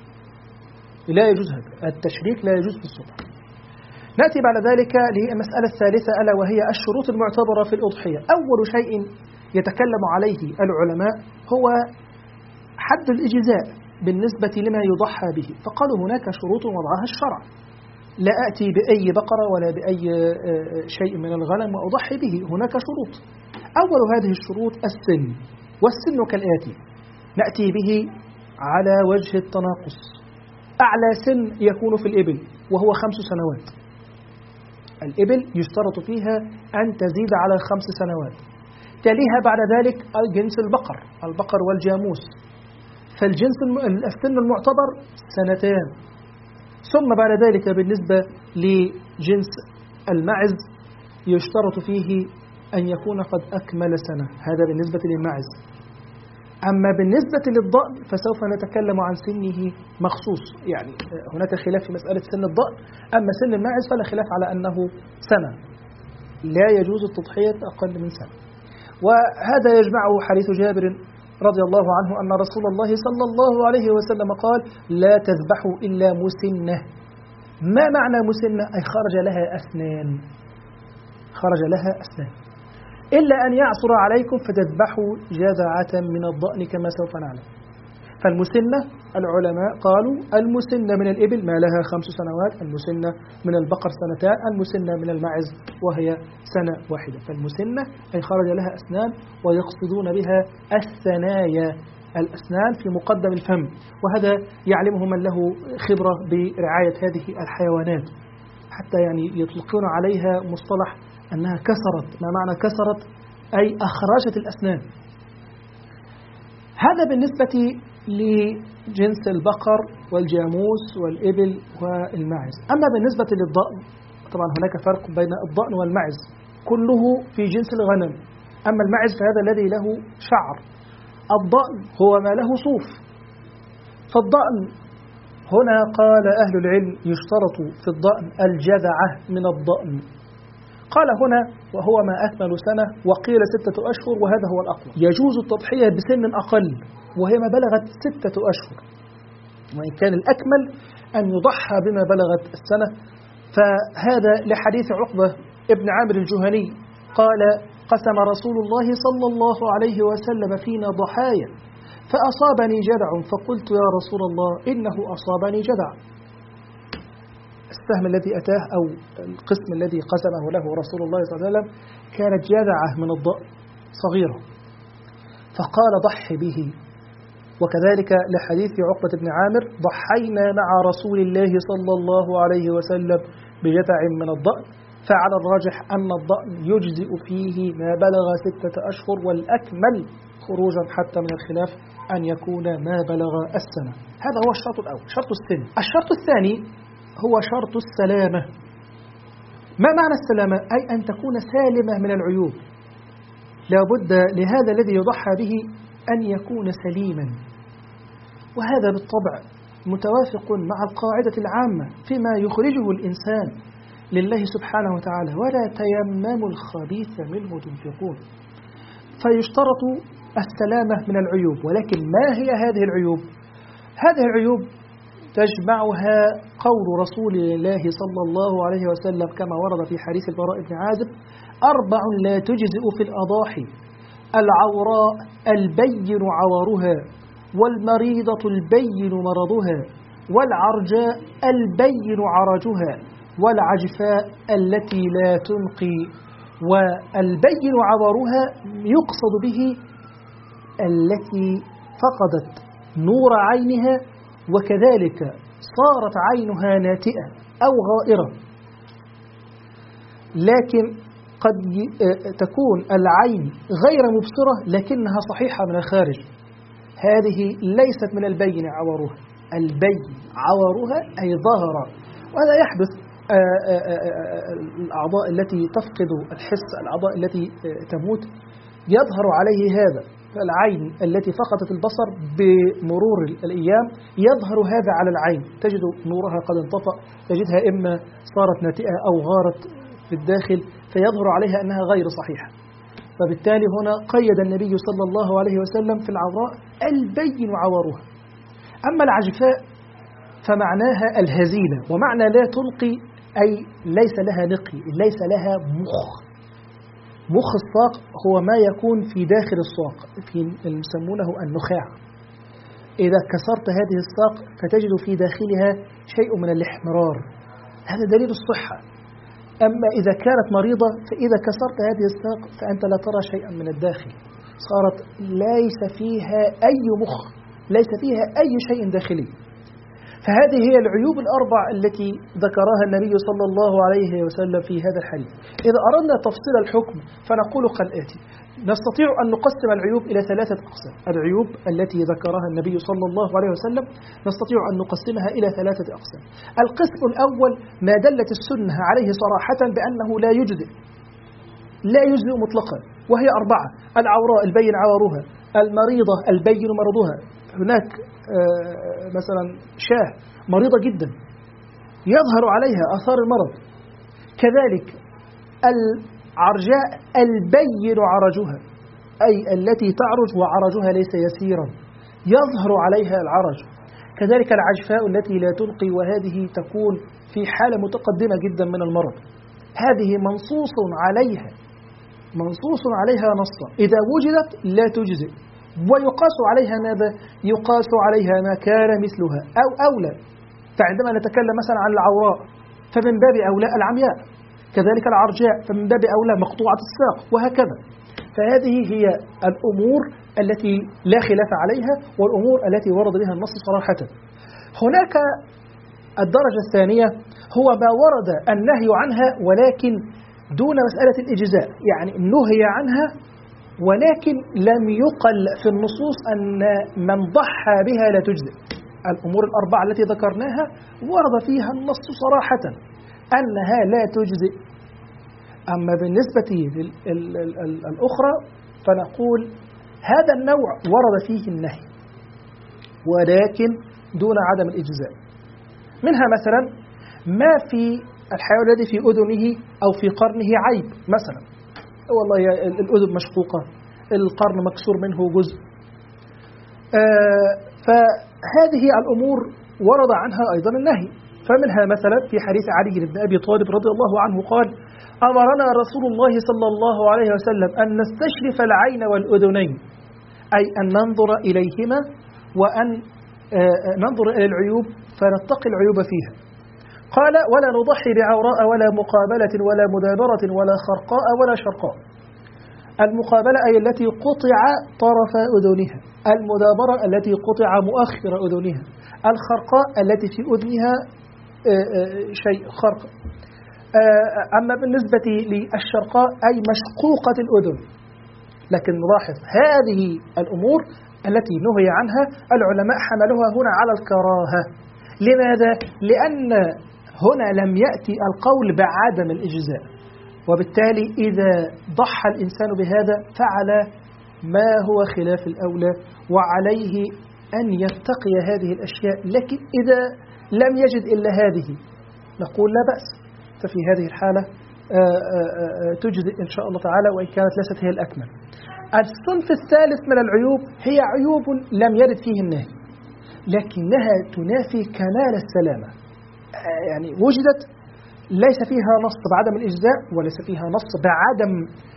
لا يجوز هذا التشريك، لا يجوز في السبع. نأتي بعد ذلك للمسألة الثالثة ألا وهي الشروط المعتبرة في الأضحية. أول شيء يتكلم عليه العلماء هو حد الإجزاء بالنسبة لما يضحى به، فقالوا هناك شروط وضعها الشرع، لا أتي بأي بقرة ولا بأي شيء من الغنم وأضحي به، هناك شروط. أول هذه الشروط السن، والسن كالآتي، نأتي به على وجه التناقص. أعلى سن يكون في الإبل وهو خمس سنوات، الإبل يشترط فيها أن تزيد على خمس سنوات. تليها بعد ذلك جنس البقر، البقر والجاموس، فالجنس السن المعتبر سنتان، ثم بعد ذلك بالنسبة لجنس المعز يشترط فيه أن يكون قد أكمل سنة، هذا بالنسبة للمعز. أما بالنسبة للضأن فسوف نتكلم عن سنه مخصوص، يعني هناك خلاف في مسألة سن الضأن، أما سن المعز فلا خلاف على أنه سنة، لا يجوز التضحية أقل من سنة. وهذا يجمعه حديث جابر رضي الله عنه أن رسول الله صلى الله عليه وسلم قال: لا تذبحوا إلا مسنة. ما معنى مسنة؟ أي خرج لها أسنان، خرج لها أسنان، إلا أن يعصر عليكم فتذبحوا جذعة من الضأن كما سوف نعلم. فالمسنة العلماء قالوا المسنة من الإبل ما لها خمس سنوات، المسنة من البقر سنتان، المسنة من المعز وهي سنة واحدة. فالمسنة أي خرج لها أسنان، ويقصدون بها الثنايا، الأسنان في مقدم الفم، وهذا يعلمه من له خبرة برعاية هذه الحيوانات، حتى يعني يطلقون عليها مصطلح أنها كسرت. ما معنى كسرت؟ أي أخرجت الأسنان. هذا بالنسبة لجنس البقر والجاموس والإبل والماعز. أما بالنسبة للضأن طبعا هناك فرق بين الضأن والمعز، كله في جنس الغنم. أما المعز فهذا الذي له شعر، الضأن هو ما له صوف. فالضأن هنا قال أهل العلم يشترط في الضأن الجذعة من الضأن. قال هنا وهو ما أكمل سنة، وقيل ستة أشهر، وهذا هو الأقوى. يجوز التضحية بسن أقل وهي ما بلغت ستة أشهر، وإن كان الأكمل أن يضحى بما بلغت السنة. فهذا لحديث عقبة ابن عامر الجهني قال: قسم رسول الله صلى الله عليه وسلم فينا ضحايا فأصابني جدع، فقلت يا رسول الله إنه أصابني جدع. السهم الذي أتاه أو القسم الذي قسمه له رسول الله صلى الله عليه وسلم كانت جذعة من الضأن صغيرة، فقال ضح به. وكذلك لحديث عقبة بن عامر: ضحينا مع رسول الله صلى الله عليه وسلم بجذع من الضأن. فعلى الراجح أن الضأن يجزئ فيه ما بلغ ستة أشهر، والأكمل خروجا حتى من الخلاف أن يكون ما بلغ السنة. هذا هو الشرط الأول، شرط السن. الشرط الثاني هو شرط السلامة. ما معنى السلامة؟ أي أن تكون سالمة من العيوب. لا بد لهذا الذي يضحى به أن يكون سليما، وهذا بالطبع متوافق مع القاعدة العامة فيما يخرجه الإنسان لله سبحانه وتعالى: ولا تيمموا الخبيث منه تنفقون. فيشترط السلامة من العيوب. ولكن ما هي هذه العيوب؟ هذه العيوب تجمعها قول رسول الله صلى الله عليه وسلم كما ورد في حديث البراء بن عازب: أربع لا تجزئ في الأضاحي: العوراء البين عورها، والمريضة البين مرضها، والعرجاء البين عرجها، والعجفاء التي لا تنقي. والبين عورها يقصد به التي فقدت نور عينها، وكذلك صارت عينها ناتئة أو غائرة، لكن قد تكون العين غير مبصرة لكنها صحيحة من الخارج، هذه ليست من البين عورها. البين عورها أي ظهر، وهذا يحدث الأعضاء التي تفقد الحس، الأعضاء التي تموت يظهر عليه هذا. فالعين التي فقدت البصر بمرور الأيام يظهر هذا على العين، تجد نورها قد انطفأ، تجدها إما صارت ناتئة أو غارت في الداخل، فيظهر عليها أنها غير صحيحة. فبالتالي هنا قيد النبي صلى الله عليه وسلم في العوراء البين عورها. أما العجفاء فمعناها الهزيلة، ومعنى لا تلقي أي ليس لها نقي، ليس لها مخ. مخ الساق هو ما يكون في داخل الساق، في يسمونه النخاع. إذا كسرت هذه الساق فتجد في داخلها شيء من الاحمرار، هذا دليل الصحة. أما إذا كانت مريضة فإذا كسرت هذه الساق فأنت لا ترى شيئا من الداخل، صارت ليس فيها أي مخ، ليس فيها أي شيء داخلي. فهذه هي العيوب الأربع التي ذكرها النبي صلى الله عليه وسلم في هذا الحديث. إذا أردنا تفصيل الحكم فنقول كالآتي: نستطيع أن نقسم العيوب إلى ثلاثة أقسام. العيوب التي ذكرها النبي صلى الله عليه وسلم نستطيع أن نقسمها إلى ثلاثة أقسام. القسم الأول ما دلت السنة عليه صراحة بأنه لا يجزئ لا يجزئ مطلقا، وهي أربعة: العوراء البين عورها، المريضة البين مرضها. هناك مثلا شاه مريضة جدا يظهر عليها آثار المرض، كذلك العرجاء البين عرجها، أي التي تعرج وعرجها ليس يسيرا يظهر عليها العرج، كذلك العجفاء التي لا تلقي وهذه تكون في حالة متقدمة جدا من المرض. هذه منصوص عليها منصوص عليها نصا، إذا وجدت لا تجزئ، ويقاس عليها ماذا؟ يقاس عليها ما كان مثلها أو أولى. فعندما نتكلم مثلا عن العوراء فمن باب أولى العمياء، كذلك العرجاء فمن باب أولى مقطوعة الساق، وهكذا. فهذه هي الأمور التي لا خلاف عليها والأمور التي ورد بها النص صراحة. هناك الدرجة الثانية هو ما ورد النهي عنها ولكن دون مسألة الإجزاء، يعني نهي عنها ولكن لم يقل في النصوص أن من ضحى بها لا تجزئ. الأمور الأربعة التي ذكرناها ورد فيها النص صراحة أنها لا تجزئ. أما بالنسبة للأخرى فنقول هذا النوع ورد فيه النهي ولكن دون عدم الإجزاء. منها مثلا ما في الحيوان الذي في أذنه أو في قرنه عيب، مثلا والله الأذن مشقوقة، القرن مكسور منه جزء، آه فهذه الأمور ورد عنها أيضا النهي. فمنها مثلا في حديث علي بن أبي طالب رضي الله عنه قال: أمرنا رسول الله صلى الله عليه وسلم أن نستشرف العين والأذنين، أي أن ننظر إليهما وأن آه ننظر إلى العيوب فنتقي العيوب فيها. قال: ولا نضحي بعوراء ولا مقابلة ولا مدابرة ولا خرقاء ولا شرقاء. المقابلة أي التي قطع طرف أذنها، المدابرة التي قطع مؤخر أذنها، الخرقاء التي في أذنها شيء خرق. أما بالنسبة للشرقاء أي مشقوقة الأذن. لكن نلاحظ هذه الأمور التي نهي عنها العلماء حملوها هنا على الكراهة. لماذا؟ لأن هنا لم يأتي القول بعدم الإجزاء، وبالتالي إذا ضحى الإنسان بهذا فعل ما هو خلاف الأولى وعليه أن يتقي هذه الأشياء. لكن إذا لم يجد إلا هذه نقول لا بأس، ففي هذه الحالة تجزئ إن شاء الله تعالى وإن كانت ليست هي الأكمل. الصنف الثالث من العيوب هي عيوب لم يرد فيه النهي لكنها تنافي كمال السلامة، يعني وجدت ليس فيها نص بعدم الإجزاء وليس فيها نص بعدم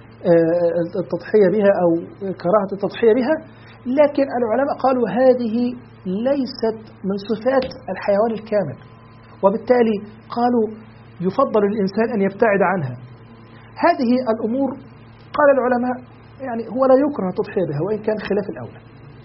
التضحية بها أو كراهة التضحية بها، لكن العلماء قالوا هذه ليست من صفات الحيوان الكامل، وبالتالي قالوا يفضل للإنسان أن يبتعد عنها. هذه الأمور قال العلماء يعني هو لا يكره التضحية بها وإن كان خلاف الأولى.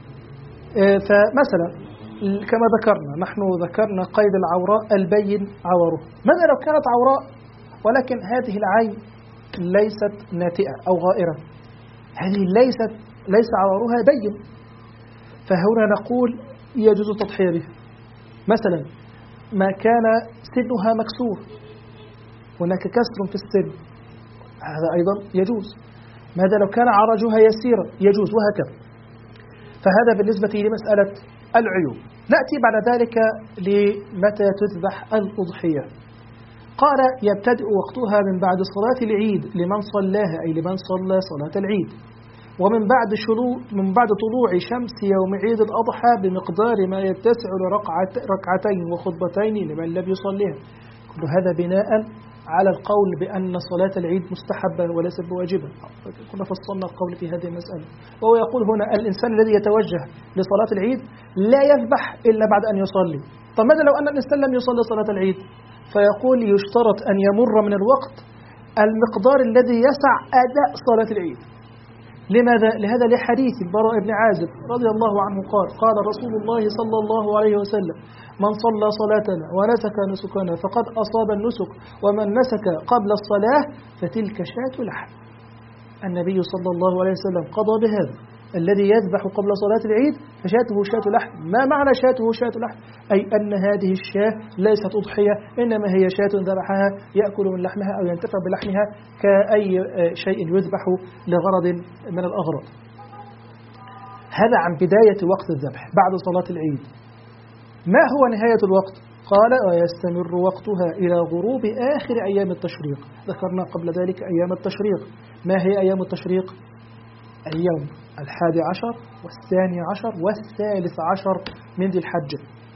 فمثلا كما ذكرنا نحن ذكرنا قيد العوراء البين عوره. ماذا لو كانت عوراء ولكن هذه العين ليست ناتئة أو غائرة، هذه ليست ليس عورها بين، فهنا نقول يجوز التضحية بها. مثلا ما كان سنها مكسور، هناك كسر في السن، هذا أيضا يجوز. ماذا لو كان عرجها يسيرا؟ يجوز، وهكذا. فهذا بالنسبة لمسألة العيوب. نأتي بعد ذلك لمتى تذبح الأضحية. قال: يبتدئ وقتها من بعد صلاة العيد لمن صلاها، أي لمن صلى صلاة العيد، ومن بعد شروع من بعد طلوع شمس يوم عيد الأضحى بمقدار ما يتسع لركعتين وخطبتين لمن لم يصليها. كل هذا بناء على القول بأن صلاة العيد مستحبة وليست بواجبة. كنا فصلنا القول في هذه المسألة. وهو يقول هنا الإنسان الذي يتوجه لصلاة العيد لا يذبح إلا بعد أن يصلي. طب ماذا لو أن الإنسان لم يصلي صلاة العيد؟ فيقول يشترط أن يمر من الوقت المقدار الذي يسع أداء صلاة العيد. لماذا؟ لهذا لحديث البراء بن عازب رضي الله عنه قال: قال رسول الله صلى الله عليه وسلم: من صلى صلاتنا ونسك نسكنا فقد أصاب النسك، ومن نسك قبل الصلاة فتلك شاة لحم. النبي صلى الله عليه وسلم قضى بهذا. الذي يذبح قبل صلاة العيد فشاته شاة لحم. ما معنى شاته شاة لحم؟ أي أن هذه الشاة ليست أضحية، إنما هي شاة ذبحها يأكل من لحمها أو ينتفع بلحمها كأي شيء يذبح لغرض من الأغراض. هذا عن بداية وقت الذبح بعد صلاة العيد. ما هو نهاية الوقت؟ قال ويستمر وقتها إلى غروب آخر أيام التشريق. ذكرنا قبل ذلك أيام التشريق. ما هي أيام التشريق؟ اليوم الحادي عشر والثاني عشر والثالث عشر من ذي الحجة.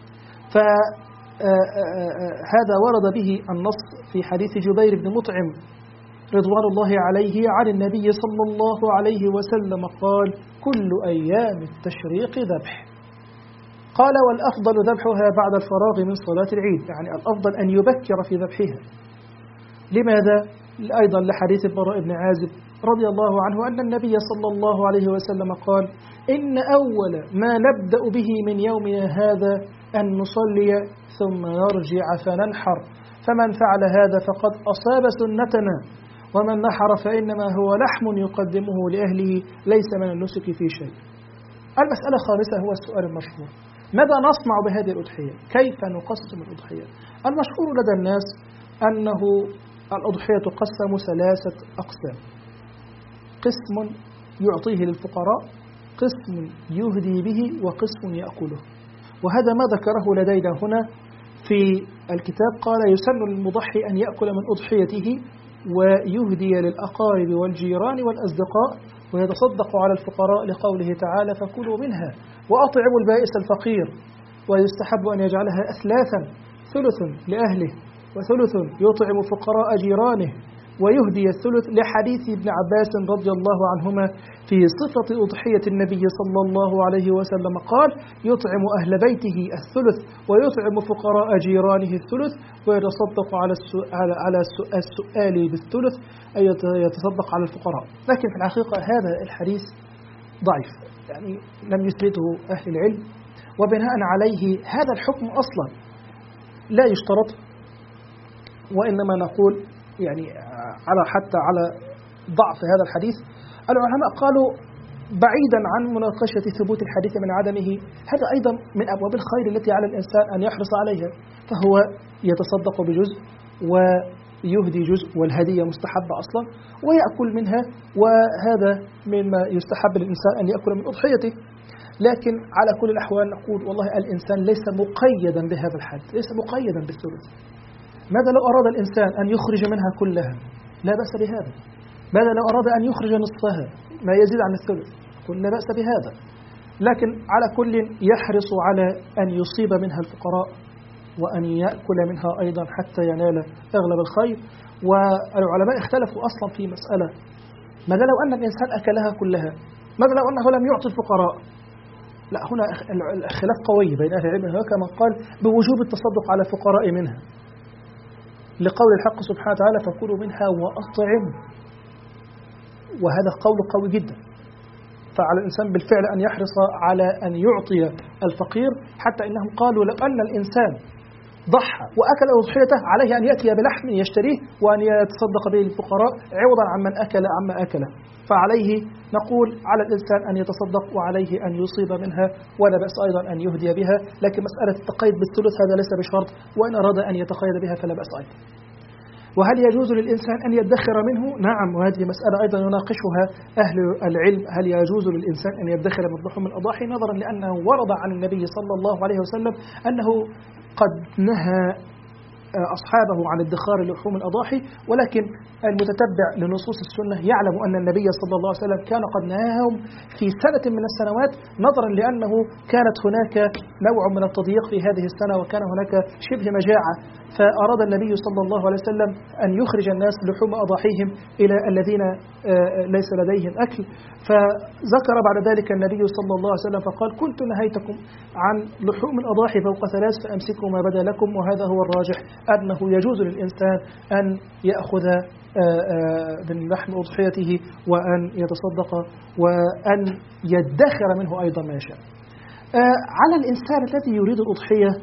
فهذا ورد به النص في حديث جبير بن مطعم رضوان الله عليه عن النبي صلى الله عليه وسلم قال كل أيام التشريق ذبح. قال والأفضل ذبحها بعد الفراغ من صلاة العيد، يعني الأفضل أن يبكر في ذبحها. لماذا؟ أيضا لحديث البراء بن عازب رضي الله عنه أن النبي صلى الله عليه وسلم قال إن أول ما نبدأ به من يومنا هذا أن نصلي ثم نرجع فننحر، فمن فعل هذا فقد أصاب سنتنا، ومن نحر فإنما هو لحم يقدمه لأهله ليس من النسك في شيء. المسألة الخامسة هو السؤال المشهور: ماذا نصنع بهذه الأضحية؟ كيف نقسم الأضحية؟ المشهور لدى الناس أنه الأضحية تقسم ثلاثة أقسام: قسم يعطيه للفقراء، قسم يهدي به، وقسم يأكله. وهذا ما ذكره لدينا هنا في الكتاب. قال يسن للمضحي أن يأكل من أضحيته ويهدي للأقارب والجيران والأصدقاء ويتصدق على الفقراء لقوله تعالى فكلوا منها وأطعموا البائس الفقير. ويستحب أن يجعلها أثلاثا: ثلث لأهله وثلث يطعم فقراء جيرانه ويهدي الثلث، لحديث ابن عباس رضي الله عنهما في صفة أضحية النبي صلى الله عليه وسلم قال يطعم أهل بيته الثلث ويطعم فقراء جيرانه الثلث ويتصدق على السؤال, على السؤال بالثلث، أي يتصدق على الفقراء. لكن في الحقيقة هذا الحديث ضعيف، يعني لم يثبته أهل العلم، وبناء عليه هذا الحكم أصلا لا يشترط، وإنما نقول يعني على حتى على ضعف هذا الحديث. العلماء قالوا بعيدا عن مناقشة ثبوت الحديث من عدمه، هذا أيضا من أبواب الخير التي على الإنسان أن يحرص عليها، فهو يتصدق بجزء ويهدي جزء، والهدية مستحبة أصلا، ويأكل منها، وهذا مما يستحب للإنسان أن يأكل من أضحيته. لكن على كل الأحوال نقول والله الإنسان ليس مقيدا بهذا الحد، ليس مقيدا بالثلث. ماذا لو أراد الإنسان أن يخرج منها كلها؟ لا بأس بهذا. ماذا لو أراد أن يخرج نصفها ما يزيد عن الثلث؟ قل لا بأس بهذا. لكن على كل يحرص على أن يصيب منها الفقراء وأن يأكل منها أيضا حتى ينال أغلب الخير. والعلماء اختلفوا أصلا في مسألة: ماذا لو أن الإنسان أكلها كلها؟ ماذا لو أنه لم يعطي الفقراء؟ لا، هنا الخلاف قوي بين أهل العلم، كما قال بوجوب التصدق على الفقراء منها، لقول الحق سبحانه وتعالى فكلوا منها وأطعموا، وهذا قول قوي جدا. فعلى الإنسان بالفعل أن يحرص على أن يعطي الفقير، حتى إنهم قالوا لو أن الإنسان ضحى وأكل أضحيته عليه أن يأتي بلحم يشتريه وأن يتصدق به للفقراء عوضا عمن أكل عما أكله. فعليه نقول على الإنسان أن يتصدق وعليه أن يصيب منها، ولا بأس أيضا أن يهدي بها. لكن مسألة التقيد بالثلث هذا ليس بشرط، وإن أراد أن يتقيد بها فلا بأس أيضا. وهل يجوز للإنسان أن يدخر منه؟ نعم، وهذه مسألة أيضا يناقشها أهل العلم. هل يجوز للإنسان أن يدخر من لحوم الأضاحي؟ نظرا لأنه ورد عن النبي صلى الله عليه وسلم أنه قد نهى أصحابه عن ادخار لحوم الأضاحي، ولكن المتتبع لنصوص السنة يعلم أن النبي صلى الله عليه وسلم كان قد نهاهم في سنة من السنوات، نظرا لأنه كانت هناك نوع من التضييق في هذه السنة وكان هناك شبه مجاعة، فأراد النبي صلى الله عليه وسلم أن يخرج الناس لحوم أضاحيهم إلى الذين ليس لديهم أكل. فذكر بعد ذلك النبي صلى الله عليه وسلم فقال كنت نهيتكم عن لحوم الأضاحي فوق ثلاث فأمسكوا ما بدا لكم. وهذا هو الراجح، أنه يجوز للإنسان أن يأخذ من لحم أضحيته وأن يتصدق وأن يدخر منه أيضا ما يشاء. على الإنسان الذي يريد الأضحية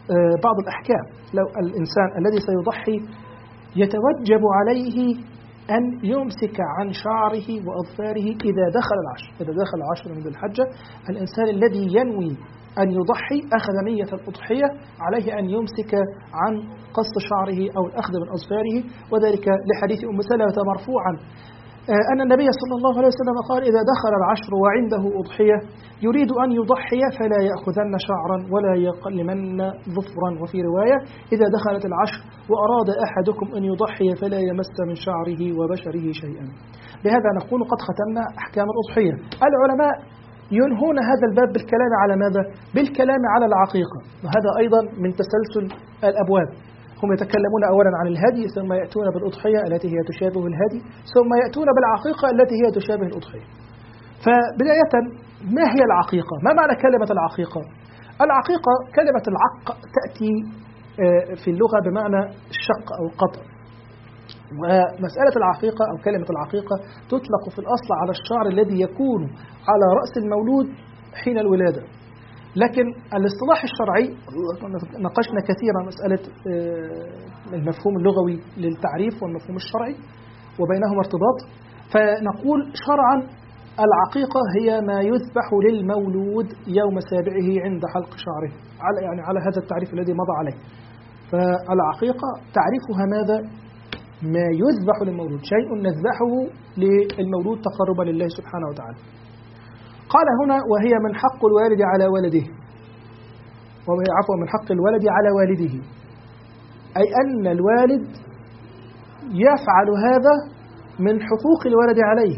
بعض الأحكام. لو الإنسان الذي سيضحي يتوجب عليه أن يمسك عن شعره وأظفاره إذا دخل العشر إذا دخل العشر من ذي الحجة. الإنسان الذي ينوي أن يضحي أخذ نية الأضحية عليه أن يمسك عن قص شعره أو الأخذ من أظفاره، وذلك لحديث أم سلمة مرفوعا أن النبي صلى الله عليه وسلم قال: إذا دخل العشر وعنده أضحية يريد أن يضحي فلا يأخذن شعرا ولا يقلمن ظفرا. وفي رواية: إذا دخلت العشر وأراد أحدكم أن يضحي فلا يمس من شعره وبشره شيئا. بهذا نكون قد ختمنا أحكام الأضحية. العلماء ينهون هذا الباب بالكلام على ماذا؟ بالكلام على العقيقة، وهذا أيضا من تسلسل الأبواب. هم يتكلمون أولا عن الهدي، ثم يأتون بالأضحية التي هي تشابه الهدي، ثم يأتون بالعقيقة التي هي تشابه الأضحية. فبداية، ما هي العقيقة؟ ما معنى كلمة العقيقة؟ العقيقة كلمة العق تأتي في اللغة بمعنى الشق أو القطع، ومسألة العقيقة أو كلمة العقيقة تطلق في الأصل على الشعر الذي يكون على رأس المولود حين الولادة. لكن الاصطلاح الشرعي ناقشنا كثيرا مسألة المفهوم اللغوي للتعريف والمفهوم الشرعي وبينهما ارتباط، فنقول شرعا العقيقة هي ما يذبح للمولود يوم سابعه عند حلق شعره، على يعني على هذا التعريف الذي مضى عليه. فالعقيقة تعريفها ماذا؟ ما يذبح للمولود، شيء نذبحه للمولود تقربا لله سبحانه وتعالى. قال هنا: وهي من حق الوالد على ولده، وهي عفوا من حق الولد على والده، أي أن الوالد يفعل هذا من حقوق الولد عليه.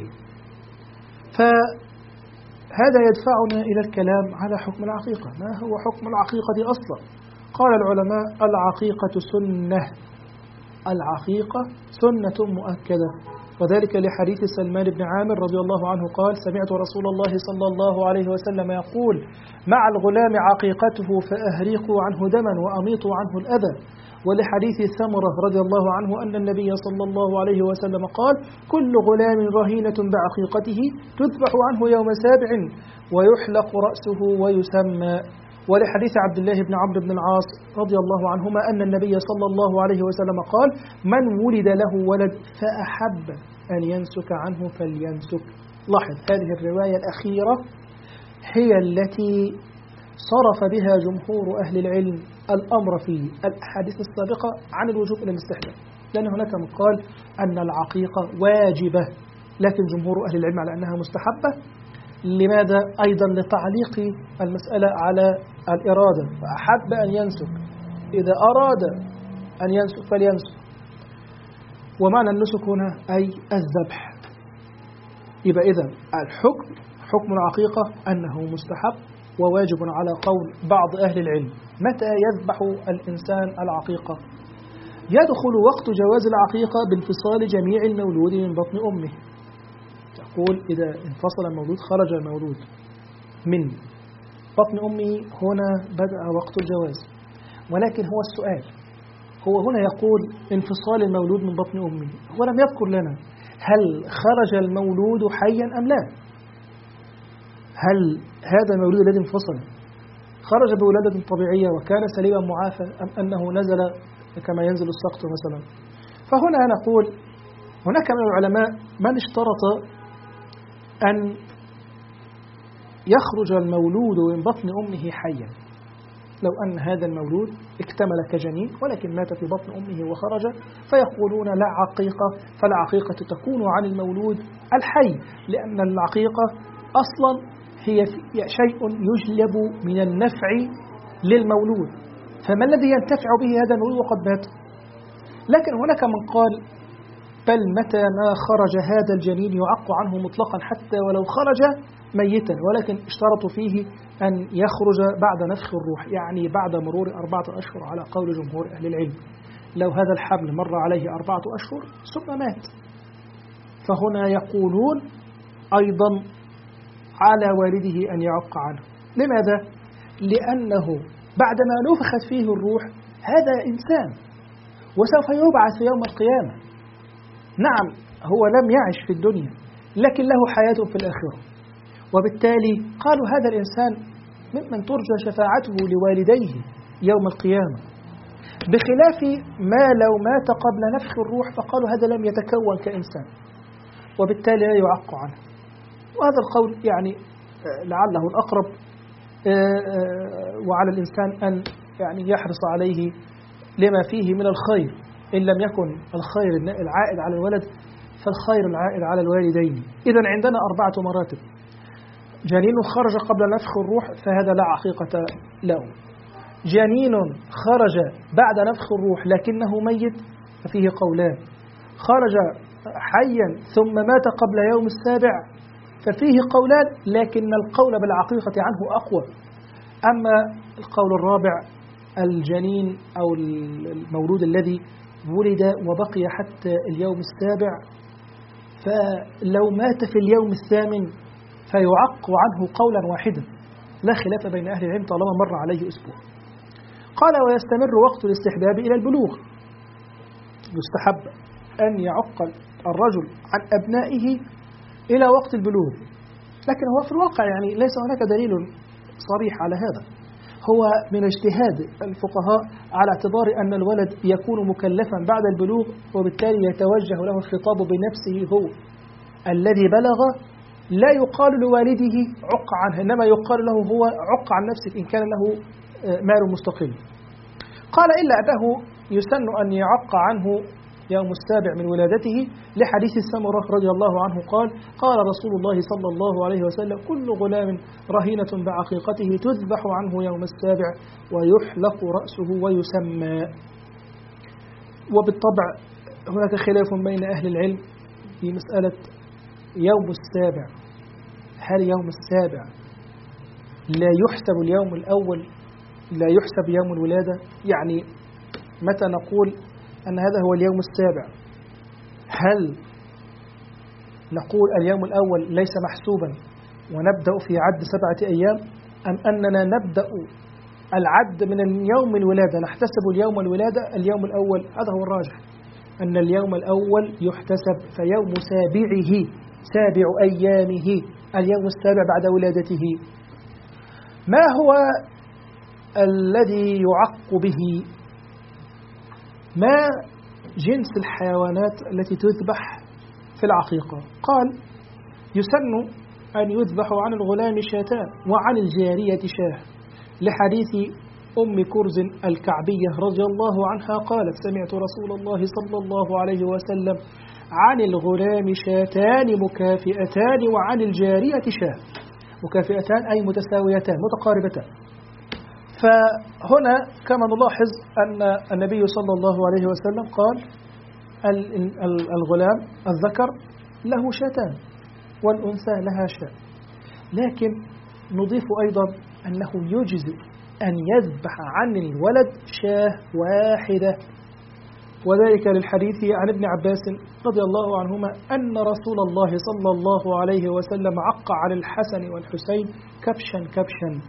فهذا يدفعنا إلى الكلام على حكم العقيقة. ما هو حكم العقيقة أصلا؟ قال العلماء: العقيقة سنة، العقيقة سنة مؤكدة، وذلك لحديث سلمان بن عامر رضي الله عنه قال: سمعت رسول الله صلى الله عليه وسلم يقول: مع الغلام عقيقته فأهريقوا عنه دما وأميطوا عنه الأذى. ولحديث ثمرة رضي الله عنه أن النبي صلى الله عليه وسلم قال: كل غلام رهينة بعقيقته تذبح عنه يوم سابع ويحلق رأسه ويسمى. ولحديث عبد الله بن عمرو بن العاص رضي الله عنهما أن النبي صلى الله عليه وسلم قال: من ولد له ولد فأحب أن ينسك عنه فلينسك. لاحظ، هذه الرواية الأخيرة هي التي صرف بها جمهور أهل العلم الأمر في الأحاديث السابقة عن الوجوب إلى الاستحباب، لأن هناك من قال أن العقيقة واجبة، لكن جمهور أهل العلم على أنها مستحبة. لماذا؟ أيضا لتعليق المسألة على الإرادة، فأحب أن ينسك، إذا أراد أن ينسك فلينسك. ومعنى النسك هنا أي الذبح. يبقى إذن الحكم حكم العقيقة أنه مستحب وواجب على قول بعض أهل العلم. متى يذبح الإنسان العقيقة؟ يدخل وقت جواز العقيقة بانفصال جميع المولود من بطن أمه. تقول إذا انفصل المولود، خرج المولود من بطن أمه، هنا بدأ وقت الجواز. ولكن هو السؤال، هو هنا يقول انفصال المولود من بطن أمه، هو لم يذكر لنا هل خرج المولود حيا أم لا؟ هل هذا المولود الذي انفصل خرج بولادة طبيعية وكان سليما معافى، أم أنه نزل كما ينزل السقط مثلا؟ فهنا نقول هناك من العلماء من اشترط أن يخرج المولود من بطن أمه حيا، لو أن هذا المولود اكتمل كجنين ولكن مات في بطن أمه وخرج، فيقولون لا عقيقة، فالعقيقة تكون عن المولود الحي، لأن العقيقة أصلا هي شيء يجلب من النفع للمولود، فما الذي ينتفع به هذا المولود وقد مات؟ لكن هناك من قال بل متى ما خرج هذا الجنين يعق عنه مطلقا حتى ولو خرج ميتا، ولكن اشترطوا فيه أن يخرج بعد نفخ الروح، يعني بعد مرور أربعة أشهر على قول جمهور أهل العلم. لو هذا الحمل مر عليه أربعة أشهر ثم مات، فهنا يقولون أيضا على والده أن يعق عنه. لماذا؟ لأنه بعدما نفخت فيه الروح هذا إنسان وسوف يبعث يوم القيامة. نعم هو لم يعش في الدنيا لكن له حياة في الآخرة، وبالتالي قالوا هذا الإنسان ممن ترجى شفاعته لوالديه يوم القيامة، بخلاف ما لو مات قبل نفخ الروح فقالوا هذا لم يتكون كإنسان وبالتالي لا يعق عنه. وهذا القول يعني لعله الأقرب، وعلى الإنسان أن يعني يحرص عليه لما فيه من الخير، إن لم يكن الخير العائد على الولد فالخير العائد على الوالدين. إذن عندنا أربعة مراتب: جنين خرج قبل نفخ الروح فهذا لا عقيقة له، جنين خرج بعد نفخ الروح لكنه ميت ففيه قولان، خرج حيا ثم مات قبل يوم السابع ففيه قولان لكن القول بالعقيقة عنه أقوى. أما القول الرابع الجنين أو المولود الذي ولد وبقي حتى اليوم السابع فلو مات في اليوم الثامن فيعق عنه قولا واحدا لا خلاف بين أهل العلم طالما مر عليه أسبوع. قال ويستمر وقت الاستحباب إلى البلوغ، يستحب أن يعق الرجل عن أبنائه إلى وقت البلوغ، لكن هو في الواقع يعني ليس هناك دليل صريح على هذا، هو من اجتهاد الفقهاء على اعتبار أن الولد يكون مكلفا بعد البلوغ وبالتالي يتوجه له الخطاب بنفسه هو الذي بلغ، لا يقال لوالده عق عنه، إنما يقال له هو عق عن نفسك إن كان له مال مستقل. قال إلا أنه يسن أن يعق عنه يوم السابع من ولادته لحديث سمرة رضي الله عنه قال قال رسول الله صلى الله عليه وسلم كل غلام رهينة بعقيقته تذبح عنه يوم السابع ويحلق رأسه ويسمى. وبالطبع هناك خلاف بين أهل العلم في مسألة يوم السابع، هل يوم السابع لا يحسب اليوم الأول لا يحسب يوم الولادة؟ يعني متى نقول أن هذا هو اليوم السابع؟ هل نقول اليوم الأول ليس محسوبا ونبدأ في عد سبعة أيام، أم أننا نبدأ العد من اليوم الولادة نحتسب اليوم الولادة اليوم الأول؟ هذا هو الراجح، أن اليوم الأول يحتسب فيوم سابعه سابع أيامه اليوم السابع بعد ولادته. ما هو الذي يعق به؟ ما جنس الحيوانات التي تذبح في العقيقة؟ قال يسن أن يذبح عن الغلام شاتان وعن الجارية شاه لحديث أم كرز الكعبية رضي الله عنها قالت سمعت رسول الله صلى الله عليه وسلم عن الغلام شاتان مكافئتان وعن الجارية شاه. مكافئتان أي متساويتان متقاربتان. فهنا كما نلاحظ أن النبي صلى الله عليه وسلم قال الغلام الذكر له شاتان والأنثى لها شاة، لكن نضيف أيضا أنه يجزئ أن يذبح عن الولد شاه واحدة، وذلك للحديث عن ابن عباس رضي الله عنهما أن رسول الله صلى الله عليه وسلم عق على الحسن والحسين كبشا كبشا.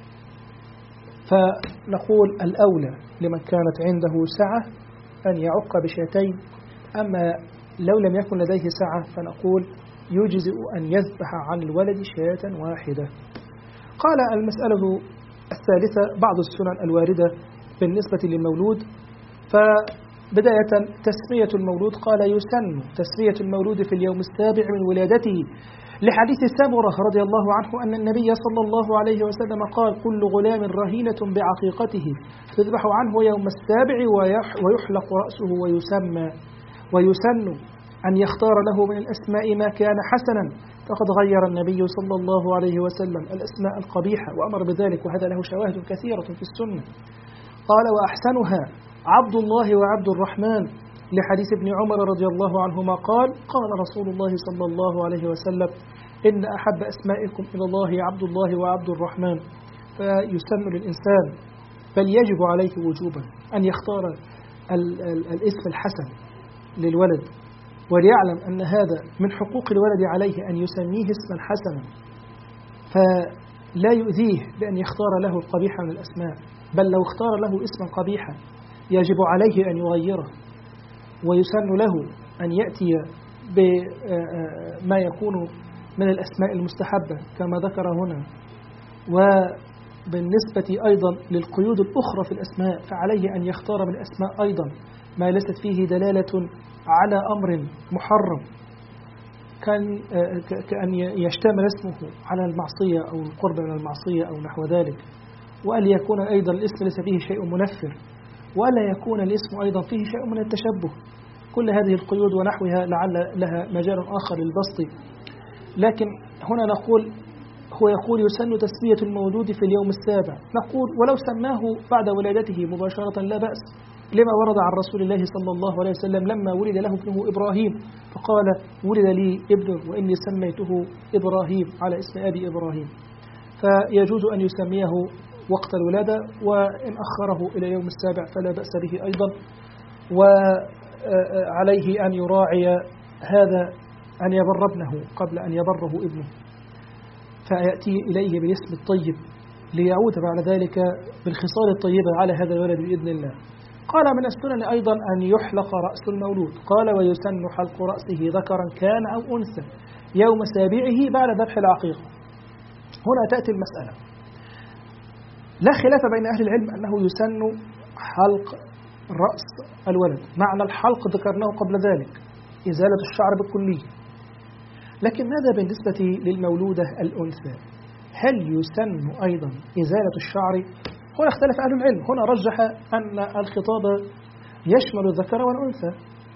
فنقول الأولى لمن كانت عنده سعة أن يعق بشاتين، أما لو لم يكن لديه سعة فنقول يجزئ أن يذبح عن الولد شاة واحدة. قال المسألة الثالثة بعض السنن الواردة بالنسبة للمولود. فبداية تسمية المولود قال يسن تسمية المولود في اليوم السابع من ولادته لحديث سمرة رضي الله عنه أن النبي صلى الله عليه وسلم قال كل غلام رهينة بعقيقته تذبح عنه يوم السابع ويحلق رأسه ويسمى. ويسن أن يختار له من الأسماء ما كان حسنا، فقد غير النبي صلى الله عليه وسلم الأسماء القبيحة وأمر بذلك، وهذا له شواهد كثيرة في السنة. قال وأحسنها عبد الله وعبد الرحمن لحديث ابن عمر رضي الله عنهما قال قال رسول الله صلى الله عليه وسلم إن أحب أسمائكم إلى الله عبد الله وعبد الرحمن. فيسن للإنسان بل يجب عليه وجوبا أن يختار ال ال الاسم الحسن للولد، وليعلم أن هذا من حقوق الولد عليه أن يسميه اسما حسنا، فلا يؤذيه بأن يختار له القبيح من الأسماء، بل لو اختار له اسما قبيحا يجب عليه أن يغيره، ويسن له أن يأتي بما يكون من الأسماء المستحبة كما ذكر هنا، بالنسبة أيضا للقيود الأخرى في الأسماء فعليه أن يختار من الأسماء أيضا ما ليست فيه دلالة على أمر محرم، كان كأن يشتمل اسمه على المعصية أو القرب من المعصية أو نحو ذلك، وأن يكون أيضا الاسم ليس فيه شيء منفر، ولا يكون الاسم أيضا فيه شيء من التشبه. كل هذه القيود ونحوها لعل لها مجال آخر للبسط، لكن هنا نقول هو يقول يسن تسمية المولود في اليوم السابع، نقول ولو سماه بعد ولادته مباشرة لا بأس، لما ورد عن رسول الله صلى الله عليه وسلم لما ولد له ابنه إبراهيم فقال ولد لي ابن وإني سميته إبراهيم على اسم أبي إبراهيم، فيجوز أن يسميه وقت الولادة، وإن أخره إلى يوم السابع فلا بأس به أيضا. وعليه أن يراعي هذا أن يبر ابنه قبل أن يبره ابنه، فيأتي إليه بالاسم الطيب ليعود بعد ذلك بالخصال الطيبة على هذا الولد بإذن الله. قال من السنن أيضا أن يحلق رأس المولود، قال ويسن حلق رأسه ذكرا كان أو أنثى يوم سابعه بعد ذبح العقيقة. هنا تأتي المسألة، لا خلاف بين أهل العلم أنه يسن حلق رأس الولد، معنى الحلق ذكرناه قبل ذلك إزالة الشعر بالكلية، لكن ماذا بالنسبة للمولودة الأنثى؟ هل يسن أيضا إزالة الشعر؟ هنا اختلف أهل العلم، هنا رجح أن الخطاب يشمل الذكر والأنثى،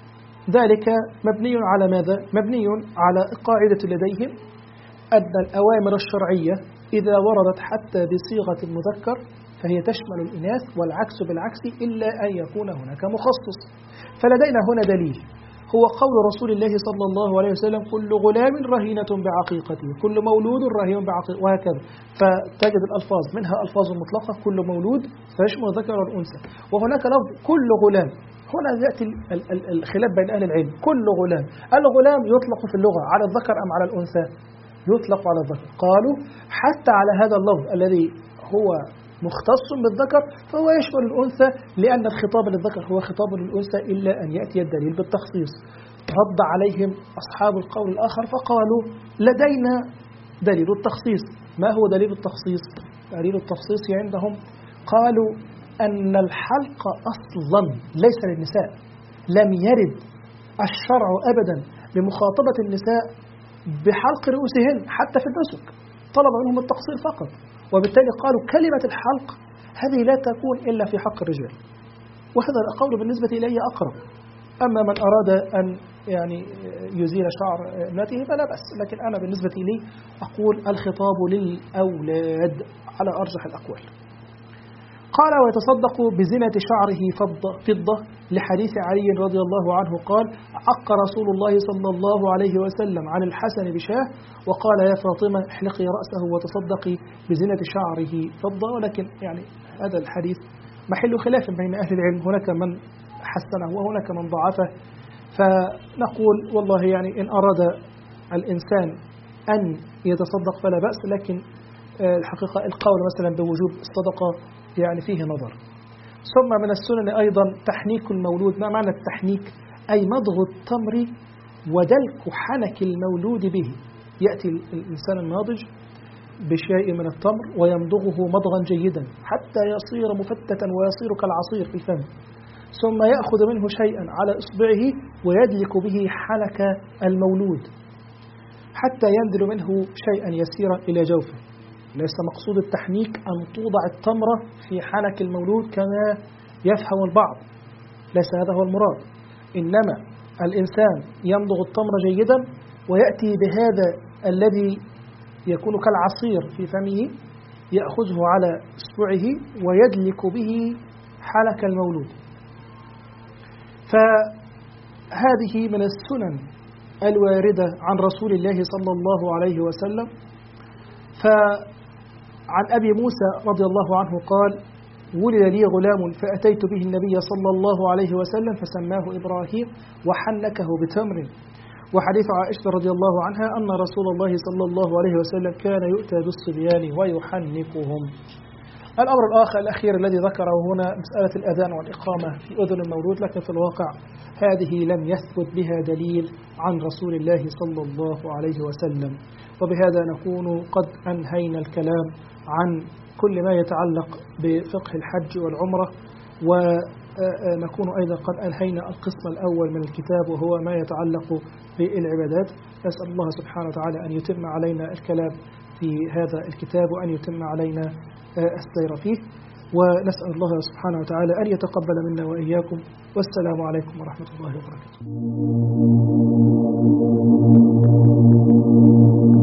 ذلك مبني على ماذا؟ مبني على قاعدة لديهم أن الأوامر الشرعية إذا وردت حتى بصيغة المذكر فهي تشمل الإناث، والعكس بالعكس إلا أن يكون هناك مخصص. فلدينا هنا دليل هو قول رسول الله صلى الله عليه وسلم كل غلام رهينة بعقيقته، كل مولود رهين بعقيقته، وهكذا. فتجد الألفاظ منها ألفاظ مطلقة كل مولود فيشمل الذكر والأنثى، وهناك لفظ كل غلام. هنا يأتي الخلاف بين أهل العلم، كل غلام، الغلام يطلق في اللغة على الذكر أم على الأنثى؟ يطلق على الذكر. قالوا حتى على هذا اللفظ الذي هو مختص بالذكر فهو يشمل الأنثى، لأن الخطاب للذكر هو خطاب للأنثى إلا أن يأتي الدليل بالتخصيص. رد عليهم أصحاب القول الآخر فقالوا لدينا دليل التخصيص. ما هو دليل التخصيص؟ دليل التخصيص عندهم قالوا أن الحلق أصلا ليس للنساء، لم يرد الشرع أبدا بمخاطبة النساء بحلق رؤوسهن حتى في النسك، طلب منهم التقصير فقط، وبالتالي قالوا كلمة الحلق هذه لا تكون إلا في حق الرجال، وهذا القول بالنسبة إلي أقرب. أما من أراد أن يعني يزيل شعر ابنته فلا بأس، لكن أنا بالنسبة لي أقول الخطاب للأولاد على أرجح الأقوال. قال ويتصدق بزنة شعره فضة, فضة لحديث علي رضي الله عنه قال عق رسول الله صلى الله عليه وسلم عن الحسن بشاه وقال يا فاطمة احلقي رأسه وتصدقي بزنة شعره فضة، ولكن يعني هذا الحديث محل خلاف بين أهل العلم، هناك من حسنه وهناك من ضعفه، فنقول والله يعني إن أراد الإنسان أن يتصدق فلا بأس، لكن الحقيقة القول مثلا بوجوب الصدقة يعني فيه نظر. ثم من السنن أيضا تحنيك المولود. ما معنى التحنيك؟ أي مضغ التمر ودلك حنك المولود به. يأتي الإنسان الناضج بشيء من التمر ويمضغه مضغا جيدا حتى يصير مفتتا ويصير كالعصير في الفم، ثم يأخذ منه شيئا على إصبعه ويدلك به حنك المولود حتى ينزل منه شيئا يسيرا إلى جوفه. ليس مقصود التحنيك أن توضع التمرة في حنك المولود كما يفهم البعض، ليس هذا هو المراد، إنما الإنسان يمضغ التمر جيدا ويأتي بهذا الذي يكون كالعصير في فمه يأخذه على إصبعه ويدلك به حنك المولود. فهذه من السنن الواردة عن رسول الله صلى الله عليه وسلم. فعن أبي موسى رضي الله عنه قال ولد لي غلام فأتيت به النبي صلى الله عليه وسلم فسماه إبراهيم وحنكه بتمر. وحديث عائشة رضي الله عنها أن رسول الله صلى الله عليه وسلم كان يؤتى بالصبيان ويحنكهم. الأمر الآخر الأخير الذي ذكره هنا مسألة الأذان والإقامة في أذن المولود، لكن في الواقع هذه لم يثبت بها دليل عن رسول الله صلى الله عليه وسلم. وبهذا نكون قد أنهينا الكلام عن كل ما يتعلق بفقه الحج والعمرة، ونكون أيضا قد أنهينا القسم الأول من الكتاب وهو ما يتعلق بالعبادات. نسأل الله سبحانه وتعالى أن يتم علينا الكلام في هذا الكتاب وأن يتم علينا السير فيه، ونسأل الله سبحانه وتعالى أن يتقبل منا وإياكم، والسلام عليكم ورحمة الله وبركاته.